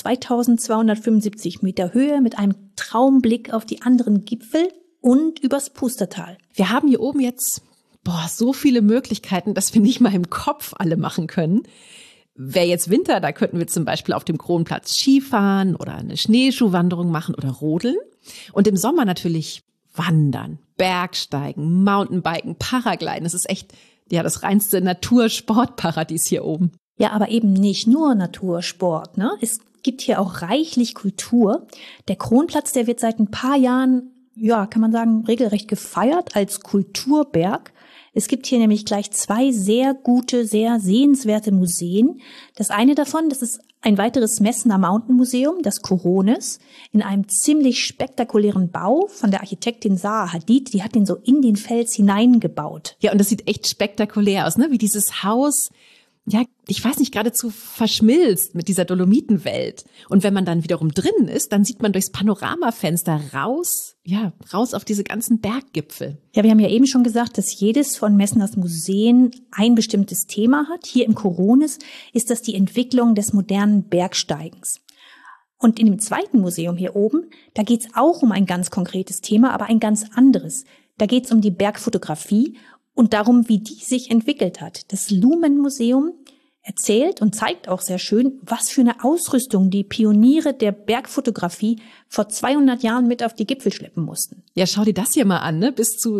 Speaker 1: 2275 Meter Höhe mit einem Traumblick auf die anderen Gipfel und übers Pustertal.
Speaker 2: Wir haben hier oben jetzt so viele Möglichkeiten, dass wir nicht mal im Kopf alle machen können. Wäre jetzt Winter, da könnten wir zum Beispiel auf dem Kronplatz Skifahren oder eine Schneeschuhwanderung machen oder rodeln. Und im Sommer natürlich wandern, Bergsteigen, Mountainbiken, Paragliden. Das ist echt das reinste Natursportparadies hier oben.
Speaker 1: Ja, aber eben nicht nur Natursport, ne? Es gibt hier auch reichlich Kultur. Der Kronplatz, der wird seit ein paar Jahren, kann man sagen, regelrecht gefeiert als Kulturberg. Es gibt hier nämlich gleich 2 sehr gute, sehr sehenswerte Museen. Das eine davon, das ist ein weiteres Messner Mountain Museum, das Coronis, in einem ziemlich spektakulären Bau von der Architektin Zaha Hadid. Die hat den so in den Fels hineingebaut.
Speaker 2: Ja, und das sieht echt spektakulär aus, ne? Wie dieses Haus, ich weiß nicht, geradezu verschmilzt mit dieser Dolomitenwelt. Und wenn man dann wiederum drinnen ist, dann sieht man durchs Panoramafenster raus auf diese ganzen Berggipfel.
Speaker 1: Ja, wir haben ja eben schon gesagt, dass jedes von Messners Museen ein bestimmtes Thema hat. Hier im Coronis ist das die Entwicklung des modernen Bergsteigens. Und in dem zweiten Museum hier oben, da geht's auch um ein ganz konkretes Thema, aber ein ganz anderes. Da geht's um die Bergfotografie und darum, wie die sich entwickelt hat. Das Lumen-Museum erzählt und zeigt auch sehr schön, was für eine Ausrüstung die Pioniere der Bergfotografie vor 200 Jahren mit auf die Gipfel schleppen mussten.
Speaker 2: Ja, schau dir das hier mal an, ne? Bis zu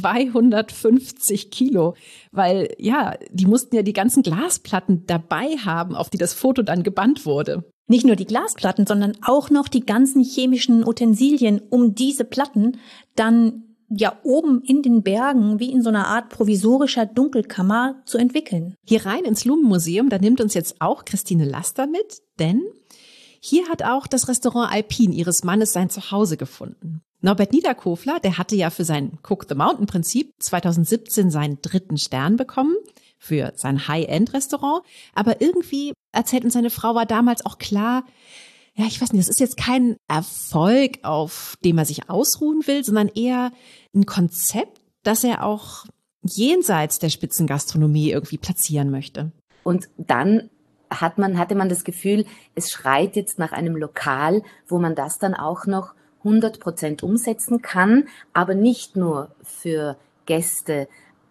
Speaker 2: 250 Kilo. Weil, die mussten ja die ganzen Glasplatten dabei haben, auf die das Foto dann gebannt wurde.
Speaker 1: Nicht nur die Glasplatten, sondern auch noch die ganzen chemischen Utensilien, um diese Platten dann oben in den Bergen wie in so einer Art provisorischer Dunkelkammer zu entwickeln.
Speaker 2: Hier rein ins Lumen-Museum, da nimmt uns jetzt auch Christine Laster mit, denn hier hat auch das Restaurant Alpin ihres Mannes sein Zuhause gefunden. Norbert Niederkofler, der hatte ja für sein Cook the Mountain-Prinzip 2017 seinen 3. Stern bekommen für sein High-End-Restaurant, aber irgendwie, erzählt uns seine Frau, war damals auch klar, ich weiß nicht, das ist jetzt kein Erfolg, auf dem er sich ausruhen will, sondern eher ein Konzept, das er auch jenseits der Spitzengastronomie irgendwie platzieren möchte.
Speaker 4: Und dann hatte man das Gefühl, es schreit jetzt nach einem Lokal, wo man das dann auch noch 100% umsetzen kann, aber nicht nur für Gäste,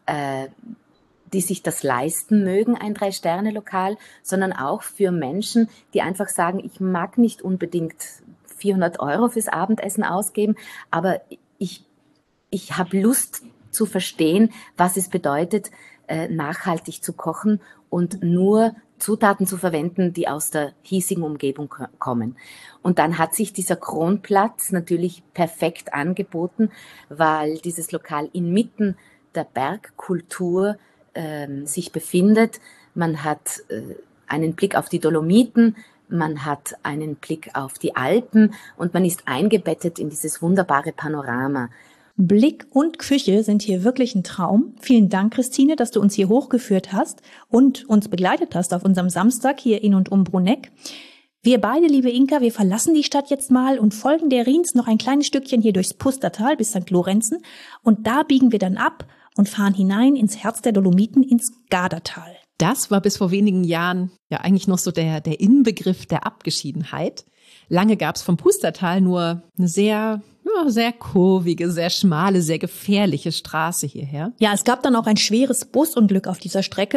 Speaker 4: die sich das leisten mögen, ein 3-Sterne-Lokal, sondern auch für Menschen, die einfach sagen, ich mag nicht unbedingt 400 € fürs Abendessen ausgeben, aber ich habe Lust zu verstehen, was es bedeutet, nachhaltig zu kochen und nur Zutaten zu verwenden, die aus der hiesigen Umgebung kommen. Und dann hat sich dieser Kronplatz natürlich perfekt angeboten, weil dieses Lokal inmitten der Bergkultur sich befindet. Man hat einen Blick auf die Dolomiten, man hat einen Blick auf die Alpen und man ist eingebettet in dieses wunderbare Panorama.
Speaker 1: Blick und Küche sind hier wirklich ein Traum. Vielen Dank, Christine, dass du uns hier hochgeführt hast und uns begleitet hast auf unserem Samstag hier in und um Bruneck. Wir beide, liebe Inka, wir verlassen die Stadt jetzt mal und folgen der Riens noch ein kleines Stückchen hier durchs Pustertal bis St. Lorenzen und da biegen wir dann ab und fahren hinein ins Herz der Dolomiten, ins Gardatal.
Speaker 2: Das war bis vor wenigen Jahren eigentlich noch so der Inbegriff der Abgeschiedenheit. Lange gab es vom Pustertal nur eine sehr kurvige, sehr schmale, sehr gefährliche Straße hierher.
Speaker 1: Ja, es gab dann auch ein schweres Busunglück auf dieser Strecke und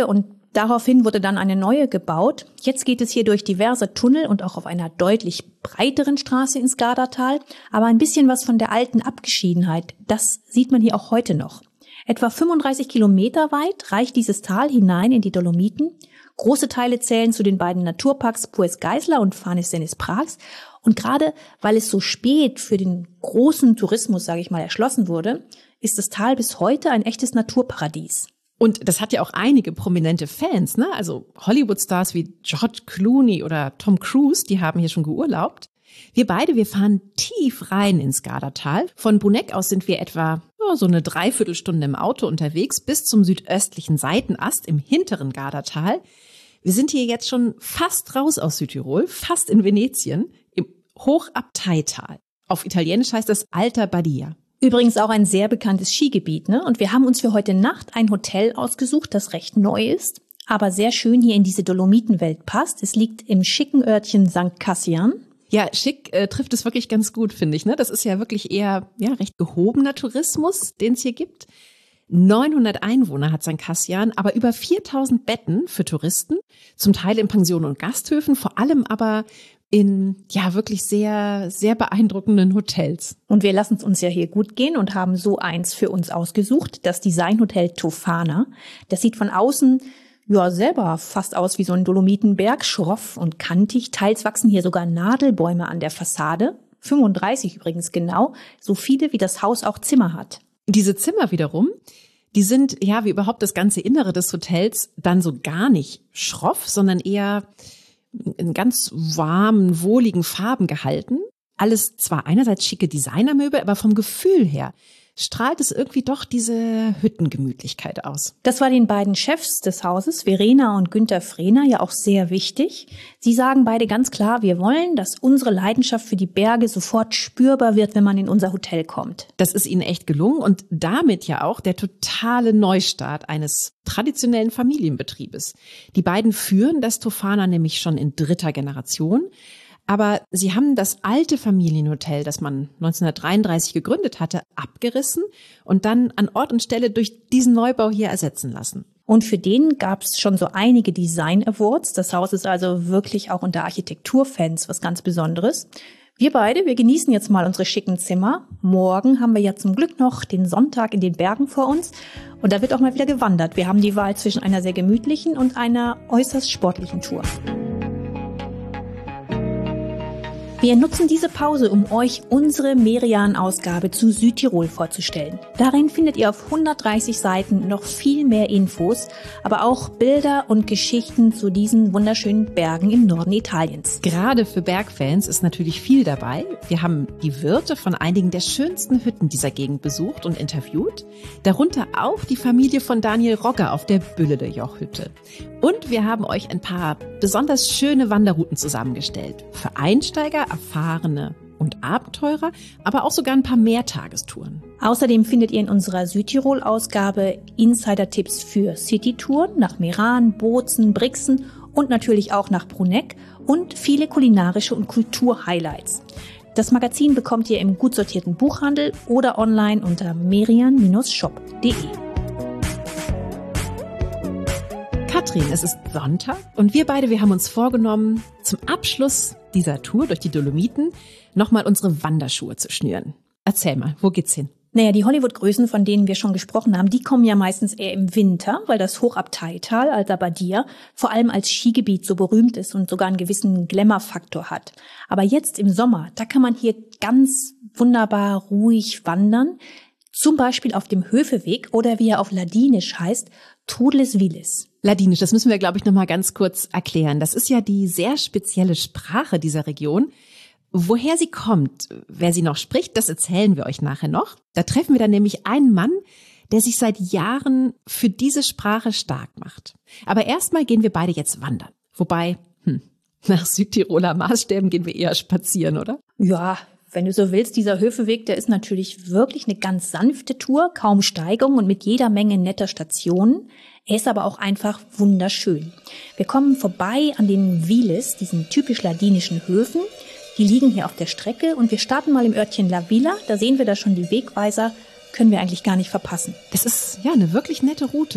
Speaker 1: Daraufhin wurde dann eine neue gebaut. Jetzt geht es hier durch diverse Tunnel und auch auf einer deutlich breiteren Straße ins Gardatal. Aber ein bisschen was von der alten Abgeschiedenheit, das sieht man hier auch heute noch. Etwa 35 Kilometer weit reicht dieses Tal hinein in die Dolomiten. Große Teile zählen zu den beiden Naturparks Puez-Geisler und Farnes-Denis-Prags. Und gerade weil es so spät für den großen Tourismus, sage ich mal, erschlossen wurde, ist das Tal bis heute ein echtes Naturparadies.
Speaker 2: Und das hat ja auch einige prominente Fans, ne? Also Hollywood-Stars wie George Clooney oder Tom Cruise, die haben hier schon geurlaubt. Wir fahren tief rein ins Gardatal. Von Bruneck aus sind wir etwa so eine Dreiviertelstunde im Auto unterwegs bis zum südöstlichen Seitenast im hinteren Gardatal. Wir sind hier jetzt schon fast raus aus Südtirol, fast in Venetien, im Hochabteital. Auf Italienisch heißt das Alta Badia.
Speaker 1: Übrigens auch ein sehr bekanntes Skigebiet, ne? Und wir haben uns für heute Nacht ein Hotel ausgesucht, das recht neu ist, aber sehr schön hier in diese Dolomitenwelt passt. Es liegt im schicken Örtchen St. Cassian.
Speaker 2: Ja, schick trifft es wirklich ganz gut, finde ich, ne? Das ist ja wirklich eher recht gehobener Tourismus, den es hier gibt. 900 Einwohner hat St. Cassian, aber über 4000 Betten für Touristen, zum Teil in Pensionen und Gasthöfen, vor allem aber in wirklich sehr, sehr beeindruckenden Hotels.
Speaker 1: Und wir lassen es uns ja hier gut gehen und haben so eins für uns ausgesucht, das Designhotel Tofana. Das sieht von außen selber fast aus wie so ein Dolomitenberg, schroff und kantig. Teils wachsen hier sogar Nadelbäume an der Fassade. 35 übrigens genau, so viele wie das Haus auch Zimmer hat.
Speaker 2: Diese Zimmer wiederum, die sind wie überhaupt das ganze Innere des Hotels dann so gar nicht schroff, sondern eher in ganz warmen, wohligen Farben gehalten. Alles zwar einerseits schicke Designermöbel, aber vom Gefühl her strahlt es irgendwie doch diese Hüttengemütlichkeit aus.
Speaker 1: Das war den beiden Chefs des Hauses, Verena und Günther Frehner, ja auch sehr wichtig. Sie sagen beide ganz klar, wir wollen, dass unsere Leidenschaft für die Berge sofort spürbar wird, wenn man in unser Hotel kommt.
Speaker 2: Das ist ihnen echt gelungen und damit ja auch der totale Neustart eines traditionellen Familienbetriebes. Die beiden führen das Tofana nämlich schon in 3. Generation. Aber sie haben das alte Familienhotel, das man 1933 gegründet hatte, abgerissen und dann an Ort und Stelle durch diesen Neubau hier ersetzen lassen.
Speaker 1: Und für den gab es schon so einige Design Awards. Das Haus ist also wirklich auch unter Architekturfans was ganz Besonderes. Wir genießen jetzt mal unsere schicken Zimmer. Morgen haben wir ja zum Glück noch den Sonntag in den Bergen vor uns. Und da wird auch mal wieder gewandert. Wir haben die Wahl zwischen einer sehr gemütlichen und einer äußerst sportlichen Tour. Wir nutzen diese Pause, um euch unsere Merian-Ausgabe zu Südtirol vorzustellen. Darin findet ihr auf 130 Seiten noch viel mehr Infos, aber auch Bilder und Geschichten zu diesen wunderschönen Bergen im Norden Italiens.
Speaker 2: Gerade für Bergfans ist natürlich viel dabei. Wir haben die Wirte von einigen der schönsten Hütten dieser Gegend besucht und interviewt. Darunter auch die Familie von Daniel Rogger auf der Bülle-de-Joch-Hütte. Und wir haben euch ein paar besonders schöne Wanderrouten zusammengestellt. Für Einsteiger, Erfahrene und Abenteurer, aber auch sogar ein paar Mehrtagestouren.
Speaker 1: Außerdem findet ihr in unserer Südtirol-Ausgabe Insider-Tipps für Citytouren nach Meran, Bozen, Brixen und natürlich auch nach Bruneck und viele kulinarische und Kultur-Highlights. Das Magazin bekommt ihr im gut sortierten Buchhandel oder online unter merian-shop.de.
Speaker 2: Katrin, es ist Sonntag und wir haben uns vorgenommen, zum Abschluss dieser Tour durch die Dolomiten nochmal unsere Wanderschuhe zu schnüren. Erzähl mal, wo geht's hin?
Speaker 1: Naja, die Hollywood-Größen, von denen wir schon gesprochen haben, die kommen ja meistens eher im Winter, weil das Hochabteital, Alta Badia, vor allem als Skigebiet so berühmt ist und sogar einen gewissen Glamour-Faktor hat. Aber jetzt im Sommer, da kann man hier ganz wunderbar ruhig wandern, zum Beispiel auf dem Höfeweg oder wie er auf Ladinisch heißt, Trudles Viles.
Speaker 2: Ladinisch, das müssen wir, glaube ich, noch mal ganz kurz erklären. Das ist ja die sehr spezielle Sprache dieser Region. Woher sie kommt, wer sie noch spricht, das erzählen wir euch nachher noch. Da treffen wir dann nämlich einen Mann, der sich seit Jahren für diese Sprache stark macht. Aber erstmal gehen wir beide jetzt wandern. Wobei, nach Südtiroler Maßstäben gehen wir eher spazieren, oder?
Speaker 1: Ja, wenn du so willst, dieser Höfeweg, der ist natürlich wirklich eine ganz sanfte Tour, kaum Steigung und mit jeder Menge netter Stationen. Er ist aber auch einfach wunderschön. Wir kommen vorbei an den Viles, diesen typisch ladinischen Höfen. Die liegen hier auf der Strecke und wir starten mal im Örtchen La Vila. Da sehen wir da schon die Wegweiser, können wir eigentlich gar nicht verpassen.
Speaker 2: Das ist ja eine wirklich nette Route.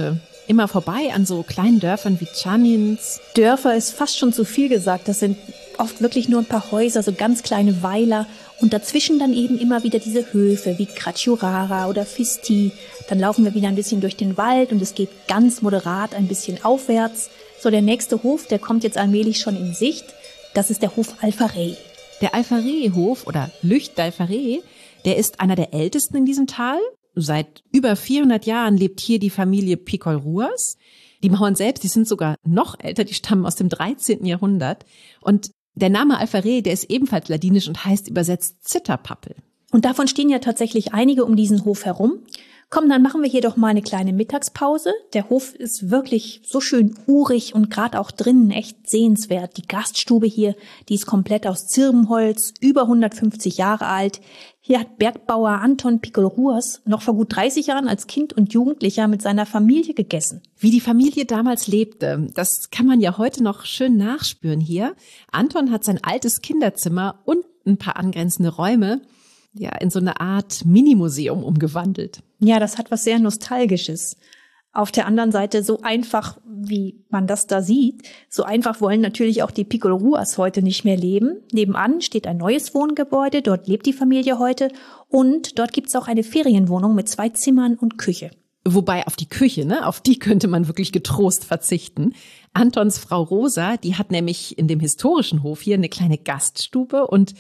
Speaker 2: immer vorbei an so kleinen Dörfern wie Tschanins.
Speaker 1: Dörfer ist fast schon zu viel gesagt. Das sind oft wirklich nur ein paar Häuser, so ganz kleine Weiler. Und dazwischen dann eben immer wieder diese Höfe wie Kratjurara oder Fisti. Dann laufen wir wieder ein bisschen durch den Wald und es geht ganz moderat ein bisschen aufwärts. So, der nächste Hof, der kommt jetzt allmählich schon in Sicht. Das ist der Hof Alfaré.
Speaker 2: Der Alfaré-Hof oder Lücht d'Alfaré, der ist einer der ältesten in diesem Tal. Seit über 400 Jahren lebt hier die Familie Picol-Ruas. Die Mauern selbst, die sind sogar noch älter, die stammen aus dem 13. Jahrhundert. Und der Name Alfaré, der ist ebenfalls ladinisch und heißt übersetzt Zitterpappel.
Speaker 1: Und davon stehen ja tatsächlich einige um diesen Hof herum. Komm, dann machen wir hier doch mal eine kleine Mittagspause. Der Hof ist wirklich so schön urig und gerade auch drinnen echt sehenswert. Die Gaststube hier, die ist komplett aus Zirbenholz, über 150 Jahre alt. Hier hat Bergbauer Anton Picol-Ruas noch vor gut 30 Jahren als Kind und Jugendlicher mit seiner Familie gegessen.
Speaker 2: Wie die Familie damals lebte, das kann man ja heute noch schön nachspüren hier. Anton hat sein altes Kinderzimmer und ein paar angrenzende Räume in so eine Art Minimuseum umgewandelt.
Speaker 1: Ja, das hat was sehr Nostalgisches. Auf der anderen Seite, so einfach, wie man das da sieht, so einfach wollen natürlich auch die Picol-Ruas heute nicht mehr leben. Nebenan steht ein neues Wohngebäude, dort lebt die Familie heute und dort gibt's auch eine Ferienwohnung mit 2 Zimmern und Küche.
Speaker 2: Wobei auf die Küche, auf die könnte man wirklich getrost verzichten. Antons Frau Rosa, die hat nämlich in dem historischen Hof hier eine kleine Gaststube und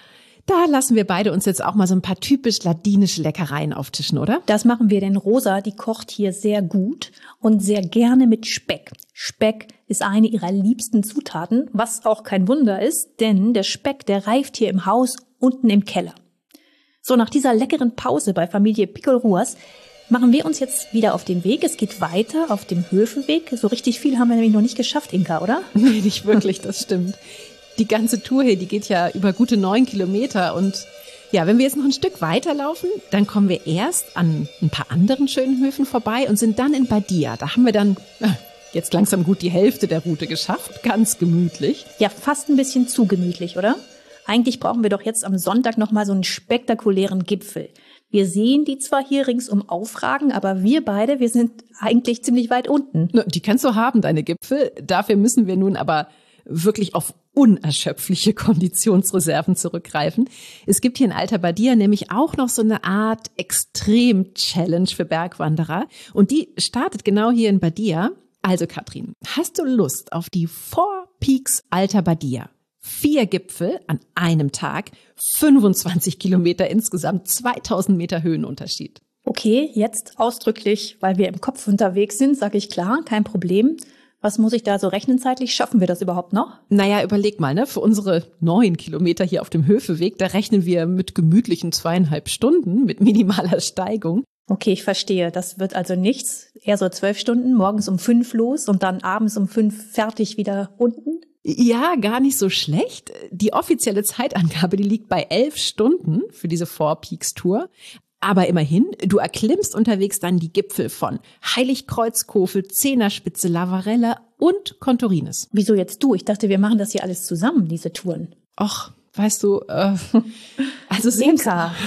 Speaker 2: da lassen wir beide uns jetzt auch mal so ein paar typisch ladinische Leckereien auftischen, oder?
Speaker 1: Das machen wir, denn Rosa, die kocht hier sehr gut und sehr gerne mit Speck. Speck ist eine ihrer liebsten Zutaten, was auch kein Wunder ist, denn der Speck, der reift hier im Haus unten im Keller. So, nach dieser leckeren Pause bei Familie Picol-Ruas machen wir uns jetzt wieder auf den Weg. Es geht weiter auf dem Höfenweg. So richtig viel haben wir nämlich noch nicht geschafft, Inka, oder?
Speaker 2: Nee, nicht wirklich, das stimmt. Die ganze Tour hier, die geht ja über gute 9 Kilometer und ja, wenn wir jetzt noch ein Stück weiterlaufen, dann kommen wir erst an ein paar anderen schönen Höfen vorbei und sind dann in Badia. Da haben wir dann jetzt langsam gut die Hälfte der Route geschafft, ganz gemütlich.
Speaker 1: Ja, fast ein bisschen zu gemütlich, oder? Eigentlich brauchen wir doch jetzt am Sonntag noch mal so einen spektakulären Gipfel. Wir sehen die zwar hier ringsum aufragen, aber wir beide, wir sind eigentlich ziemlich weit unten.
Speaker 2: Die kannst du haben, deine Gipfel. Dafür müssen wir nun aber wirklich auf unerschöpfliche Konditionsreserven zurückgreifen. Es gibt hier in Alta Badia nämlich auch noch so eine Art Extrem-Challenge für Bergwanderer. Und die startet genau hier in Badia. Also Katrin, hast du Lust auf die 4 Peaks Alta Badia? 4 Gipfel an einem Tag, 25 Kilometer insgesamt, 2000 Meter Höhenunterschied.
Speaker 1: Okay, jetzt ausdrücklich, weil wir im Kopf unterwegs sind, sage ich klar, kein Problem. Was muss ich da so rechnen zeitlich? Schaffen wir das überhaupt noch?
Speaker 2: Naja, überleg mal, für unsere 9 Kilometer hier auf dem Höfeweg, da rechnen wir mit gemütlichen 2,5 Stunden, mit minimaler Steigung.
Speaker 1: Okay, ich verstehe. Das wird also nichts. Eher so 12 Stunden, morgens um 5 los und dann abends um 5 fertig wieder unten?
Speaker 2: Ja, gar nicht so schlecht. Die offizielle Zeitangabe, die liegt bei 11 Stunden für diese 4 Peaks Tour. Aber immerhin, du erklimmst unterwegs dann die Gipfel von Heiligkreuzkofel, Zehnerspitze, Lavarella und Contorines.
Speaker 1: Wieso jetzt du? Ich dachte, wir machen das hier alles zusammen, diese Touren.
Speaker 2: Och, weißt du, also selbst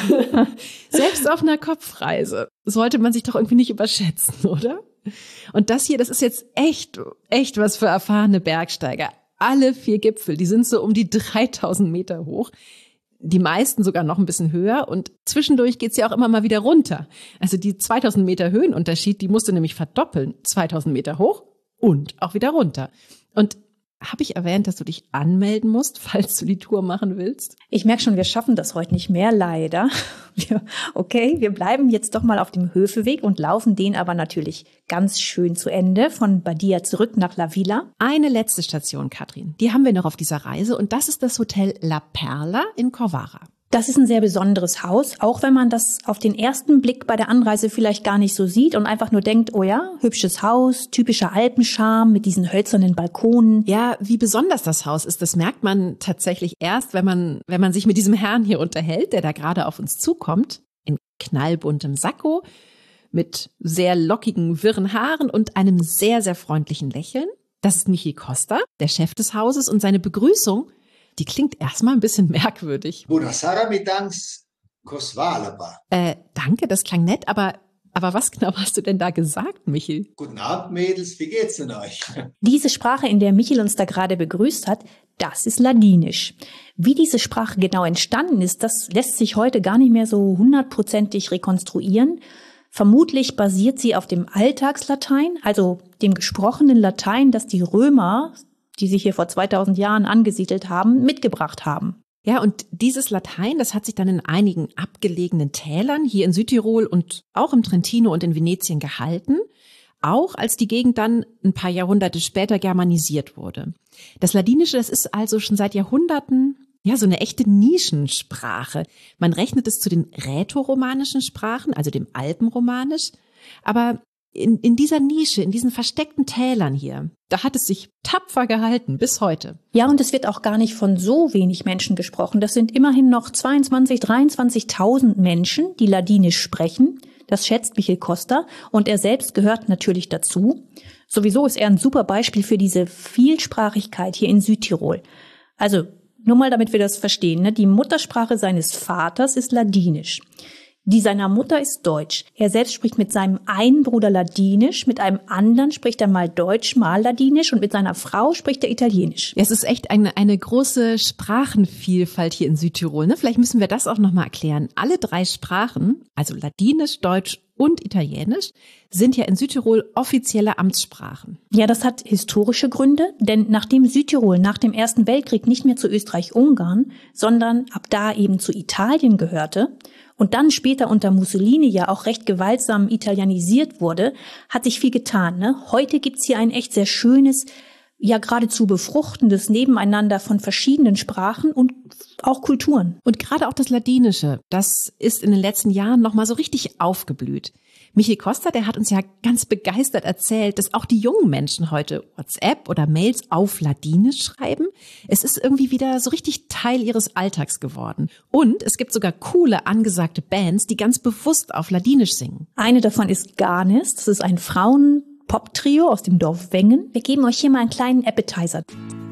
Speaker 2: auf einer Kopfreise sollte man sich doch irgendwie nicht überschätzen, oder? Und das hier, das ist jetzt echt was für erfahrene Bergsteiger. Alle 4 Gipfel, die sind so um die 3000 Meter hoch. Die meisten sogar noch ein bisschen höher und zwischendurch geht's ja auch immer mal wieder runter. Also die 2000 Meter Höhenunterschied, die musst du nämlich verdoppeln. 2000 Meter hoch und auch wieder runter. Und habe ich erwähnt, dass du dich anmelden musst, falls du die Tour machen willst?
Speaker 1: Ich merke schon, wir schaffen das heute nicht mehr, leider. Okay, wir bleiben jetzt doch mal auf dem Höfeweg und laufen den aber natürlich ganz schön zu Ende, von Badia zurück nach La Vila.
Speaker 2: Eine letzte Station, Katrin, die haben wir noch auf dieser Reise und das ist das Hotel La Perla in Corvara.
Speaker 1: Das ist ein sehr besonderes Haus, auch wenn man das auf den ersten Blick bei der Anreise vielleicht gar nicht so sieht und einfach nur denkt, oh ja, hübsches Haus, typischer Alpenscharme mit diesen hölzernen Balkonen.
Speaker 2: Ja, wie besonders das Haus ist, das merkt man tatsächlich erst, wenn man sich mit diesem Herrn hier unterhält, der da gerade auf uns zukommt, in knallbuntem Sakko, mit sehr lockigen, wirren Haaren und einem sehr, sehr freundlichen Lächeln. Das ist Michi Costa, der Chef des Hauses, und seine Begrüßung, die klingt erstmal ein bisschen merkwürdig.
Speaker 5: Bună seara, mitans Kosvalaba.
Speaker 2: Danke, das klang nett, aber Aber was genau hast du denn da gesagt, Michel?
Speaker 5: Guten Abend, Mädels, wie geht's denn euch?
Speaker 1: Diese Sprache, in der Michel uns da gerade begrüßt hat, das ist Ladinisch. Wie diese Sprache genau entstanden ist, das lässt sich heute gar nicht mehr so 100%ig rekonstruieren. Vermutlich basiert sie auf dem Alltagslatein, also dem gesprochenen Latein, das die Römer, die sich hier vor 2000 Jahren angesiedelt haben, mitgebracht haben.
Speaker 2: Ja, und dieses Latein, das hat sich dann in einigen abgelegenen Tälern hier in Südtirol und auch im Trentino und in Venetien gehalten, auch als die Gegend dann ein paar Jahrhunderte später germanisiert wurde. Das Ladinische, das ist also schon seit Jahrhunderten ja so eine echte Nischensprache. Man rechnet es zu den rätoromanischen Sprachen, also dem Alpenromanisch, aber in dieser Nische, in diesen versteckten Tälern hier, da hat es sich tapfer gehalten bis heute.
Speaker 1: Ja, und es wird auch gar nicht von so wenig Menschen gesprochen. Das sind immerhin noch 23.000 Menschen, die Ladinisch sprechen. Das schätzt Michel Costa und er selbst gehört natürlich dazu. Sowieso ist er ein super Beispiel für diese Vielsprachigkeit hier in Südtirol. Also nur mal, damit wir das verstehen, ne? Die Muttersprache seines Vaters ist Ladinisch. Die seiner Mutter ist Deutsch. Er selbst spricht mit seinem einen Bruder Ladinisch, mit einem anderen spricht er mal Deutsch, mal Ladinisch und mit seiner Frau spricht er Italienisch.
Speaker 2: Ja, es ist echt eine große Sprachenvielfalt hier in Südtirol, ne? Vielleicht müssen wir das auch nochmal erklären. Alle 3 Sprachen, also Ladinisch, Deutsch und Italienisch, sind ja in Südtirol offizielle Amtssprachen.
Speaker 1: Ja, das hat historische Gründe, denn nachdem Südtirol nach dem Ersten Weltkrieg nicht mehr zu Österreich-Ungarn, sondern ab da eben zu Italien gehörte und dann später unter Mussolini ja auch recht gewaltsam italienisiert wurde, hat sich viel getan, ne? Heute gibt's hier ein echt sehr schönes, ja geradezu befruchtendes Nebeneinander von verschiedenen Sprachen und auch Kulturen.
Speaker 2: Und gerade auch das Ladinische, das ist in den letzten Jahren nochmal so richtig aufgeblüht. Michel Costa, der hat uns ja ganz begeistert erzählt, dass auch die jungen Menschen heute WhatsApp oder Mails auf Ladinisch schreiben. Es ist irgendwie wieder so richtig Teil ihres Alltags geworden. Und es gibt sogar coole, angesagte Bands, die ganz bewusst auf Ladinisch singen.
Speaker 1: Eine davon ist Garnis, das ist ein Frauen-Pop-Trio aus dem Dorf Wengen. Wir geben euch hier mal einen kleinen Appetizer.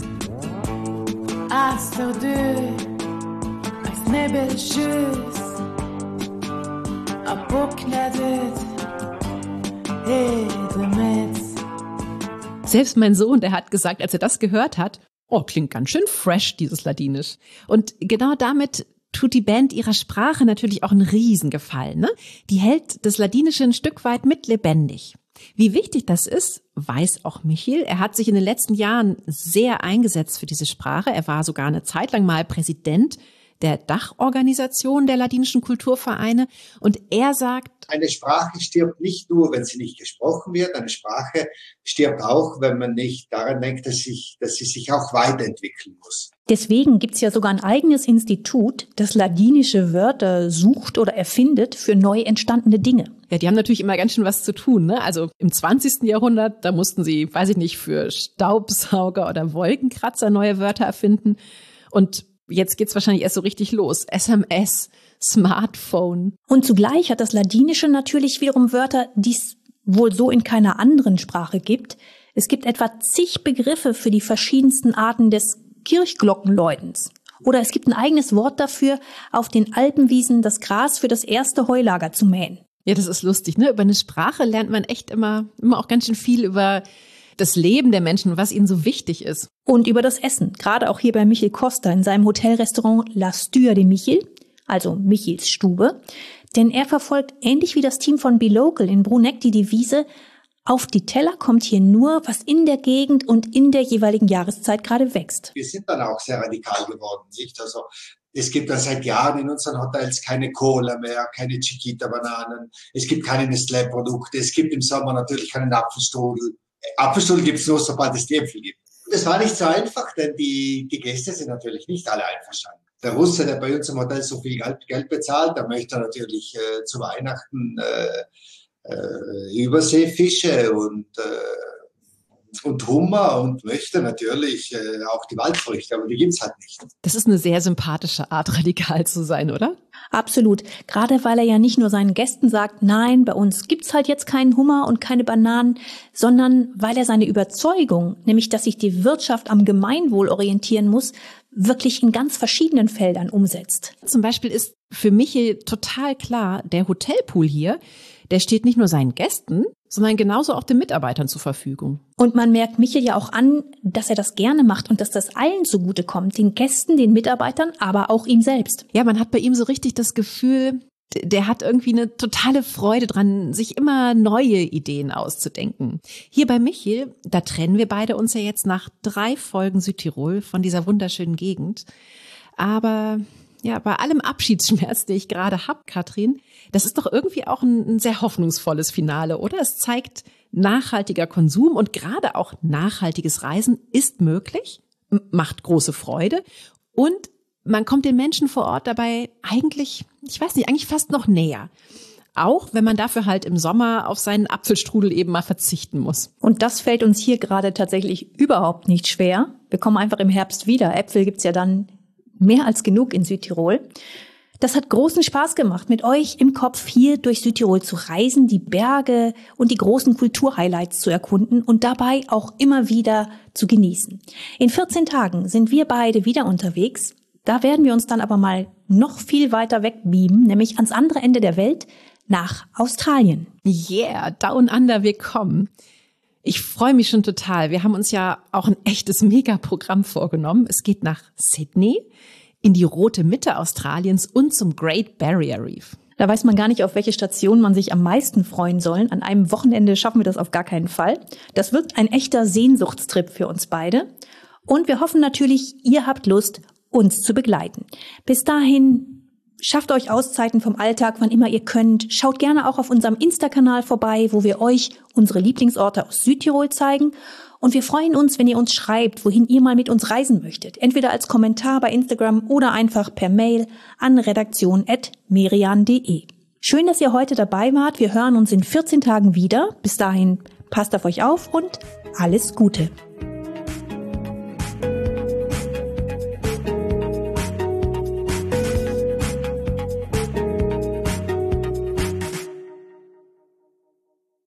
Speaker 2: Selbst mein Sohn, der hat gesagt, als er das gehört hat, oh, klingt ganz schön fresh, dieses Ladinisch. Und genau damit tut die Band ihrer Sprache natürlich auch einen Riesengefallen, ne? Die hält das Ladinische ein Stück weit mit lebendig. Wie wichtig das ist, weiß auch Michel. Er hat sich in den letzten Jahren sehr eingesetzt für diese Sprache. Er war sogar eine Zeit lang mal Präsident der Dachorganisation der ladinischen Kulturvereine. Und er sagt,
Speaker 5: eine Sprache stirbt nicht nur, wenn sie nicht gesprochen wird. Eine Sprache stirbt auch, wenn man nicht daran denkt, dass sie sich auch weiterentwickeln muss.
Speaker 1: Deswegen gibt's ja sogar ein eigenes Institut, das ladinische Wörter sucht oder erfindet für neu entstandene Dinge.
Speaker 2: Ja, die haben natürlich immer ganz schön was zu tun, ne? Also im 20. Jahrhundert, da mussten sie, weiß ich nicht, für Staubsauger oder Wolkenkratzer neue Wörter erfinden. Und jetzt geht's wahrscheinlich erst so richtig los. SMS, Smartphone.
Speaker 1: Und zugleich hat das Ladinische natürlich wiederum Wörter, die es wohl so in keiner anderen Sprache gibt. Es gibt etwa zig Begriffe für die verschiedensten Arten des Kirchglockenläutens. Oder es gibt ein eigenes Wort dafür, auf den Alpenwiesen das Gras für das erste Heulager zu mähen.
Speaker 2: Ja, das ist lustig, ne? Über eine Sprache lernt man echt immer auch ganz schön viel über das Leben der Menschen, was ihnen so wichtig ist.
Speaker 1: Und über das Essen, gerade auch hier bei Michel Costa in seinem Hotelrestaurant La Stue de Michel, also Michels Stube. Denn er verfolgt, ähnlich wie das Team von BeLocal in Bruneck, die Devise, auf die Teller kommt hier nur, was in der Gegend und in der jeweiligen Jahreszeit gerade wächst.
Speaker 5: Wir sind dann auch sehr radikal geworden, nicht? Also es gibt dann seit Jahren in unseren Hotels keine Cola mehr, keine Chiquita-Bananen, es gibt keine Nestlé-Produkte, es gibt im Sommer natürlich keinen Apfelstrudel. Apfelstrudel gibt es nur, sobald es die Äpfel gibt. Das war nicht so einfach, denn die Gäste sind natürlich nicht alle einverstanden. Der Russe, der bei uns im Hotel so viel Geld bezahlt, der möchte natürlich zu Weihnachten Überseefische und Hummer und möchte natürlich auch die Waldfrüchte, aber die gibt's halt nicht.
Speaker 2: Das ist eine sehr sympathische Art, radikal zu sein, oder?
Speaker 1: Absolut. Gerade weil er ja nicht nur seinen Gästen sagt, nein, bei uns gibt's halt jetzt keinen Hummer und keine Bananen, sondern weil er seine Überzeugung, nämlich dass sich die Wirtschaft am Gemeinwohl orientieren muss, wirklich in ganz verschiedenen Feldern umsetzt.
Speaker 2: Zum Beispiel ist für Michel total klar, der Hotelpool hier, der steht nicht nur seinen Gästen, sondern genauso auch den Mitarbeitern zur Verfügung.
Speaker 1: Und man merkt Michel ja auch an, dass er das gerne macht und dass das allen zugutekommt, den Gästen, den Mitarbeitern, aber auch ihm selbst.
Speaker 2: Ja, man hat bei ihm so richtig das Gefühl, der hat irgendwie eine totale Freude dran, sich immer neue Ideen auszudenken. Hier bei Michel, da trennen wir beide uns ja jetzt nach 3 Folgen Südtirol von dieser wunderschönen Gegend. Aber ja, bei allem Abschiedsschmerz, den ich gerade habe, Katrin, das ist doch irgendwie auch ein sehr hoffnungsvolles Finale, oder? Es zeigt, nachhaltiger Konsum und gerade auch nachhaltiges Reisen ist möglich, macht große Freude und man kommt den Menschen vor Ort dabei eigentlich fast noch näher. Auch wenn man dafür halt im Sommer auf seinen Apfelstrudel eben mal verzichten muss.
Speaker 1: Und das fällt uns hier gerade tatsächlich überhaupt nicht schwer. Wir kommen einfach im Herbst wieder. Äpfel gibt's ja dann mehr als genug in Südtirol. Das hat großen Spaß gemacht, mit euch im Kopf hier durch Südtirol zu reisen, die Berge und die großen Kulturhighlights zu erkunden und dabei auch immer wieder zu genießen. In 14 Tagen sind wir beide wieder unterwegs. Da werden wir uns dann aber mal noch viel weiter wegbeamen, nämlich ans andere Ende der Welt, nach Australien.
Speaker 2: Yeah, Down Under, wir kommen. Ich freue mich schon total. Wir haben uns ja auch ein echtes Megaprogramm vorgenommen. Es geht nach Sydney, in die rote Mitte Australiens und zum Great Barrier Reef.
Speaker 1: Da weiß man gar nicht, auf welche Station man sich am meisten freuen soll. An einem Wochenende schaffen wir das auf gar keinen Fall. Das wird ein echter Sehnsuchtstrip für uns beide. Und wir hoffen natürlich, ihr habt Lust, uns zu begleiten. Bis dahin, schafft euch Auszeiten vom Alltag, wann immer ihr könnt. Schaut gerne auch auf unserem Insta-Kanal vorbei, wo wir euch unsere Lieblingsorte aus Südtirol zeigen. Und wir freuen uns, wenn ihr uns schreibt, wohin ihr mal mit uns reisen möchtet. Entweder als Kommentar bei Instagram oder einfach per Mail an redaktion@merian.de. Schön, dass ihr heute dabei wart. Wir hören uns in 14 Tagen wieder. Bis dahin, passt auf euch auf und alles Gute.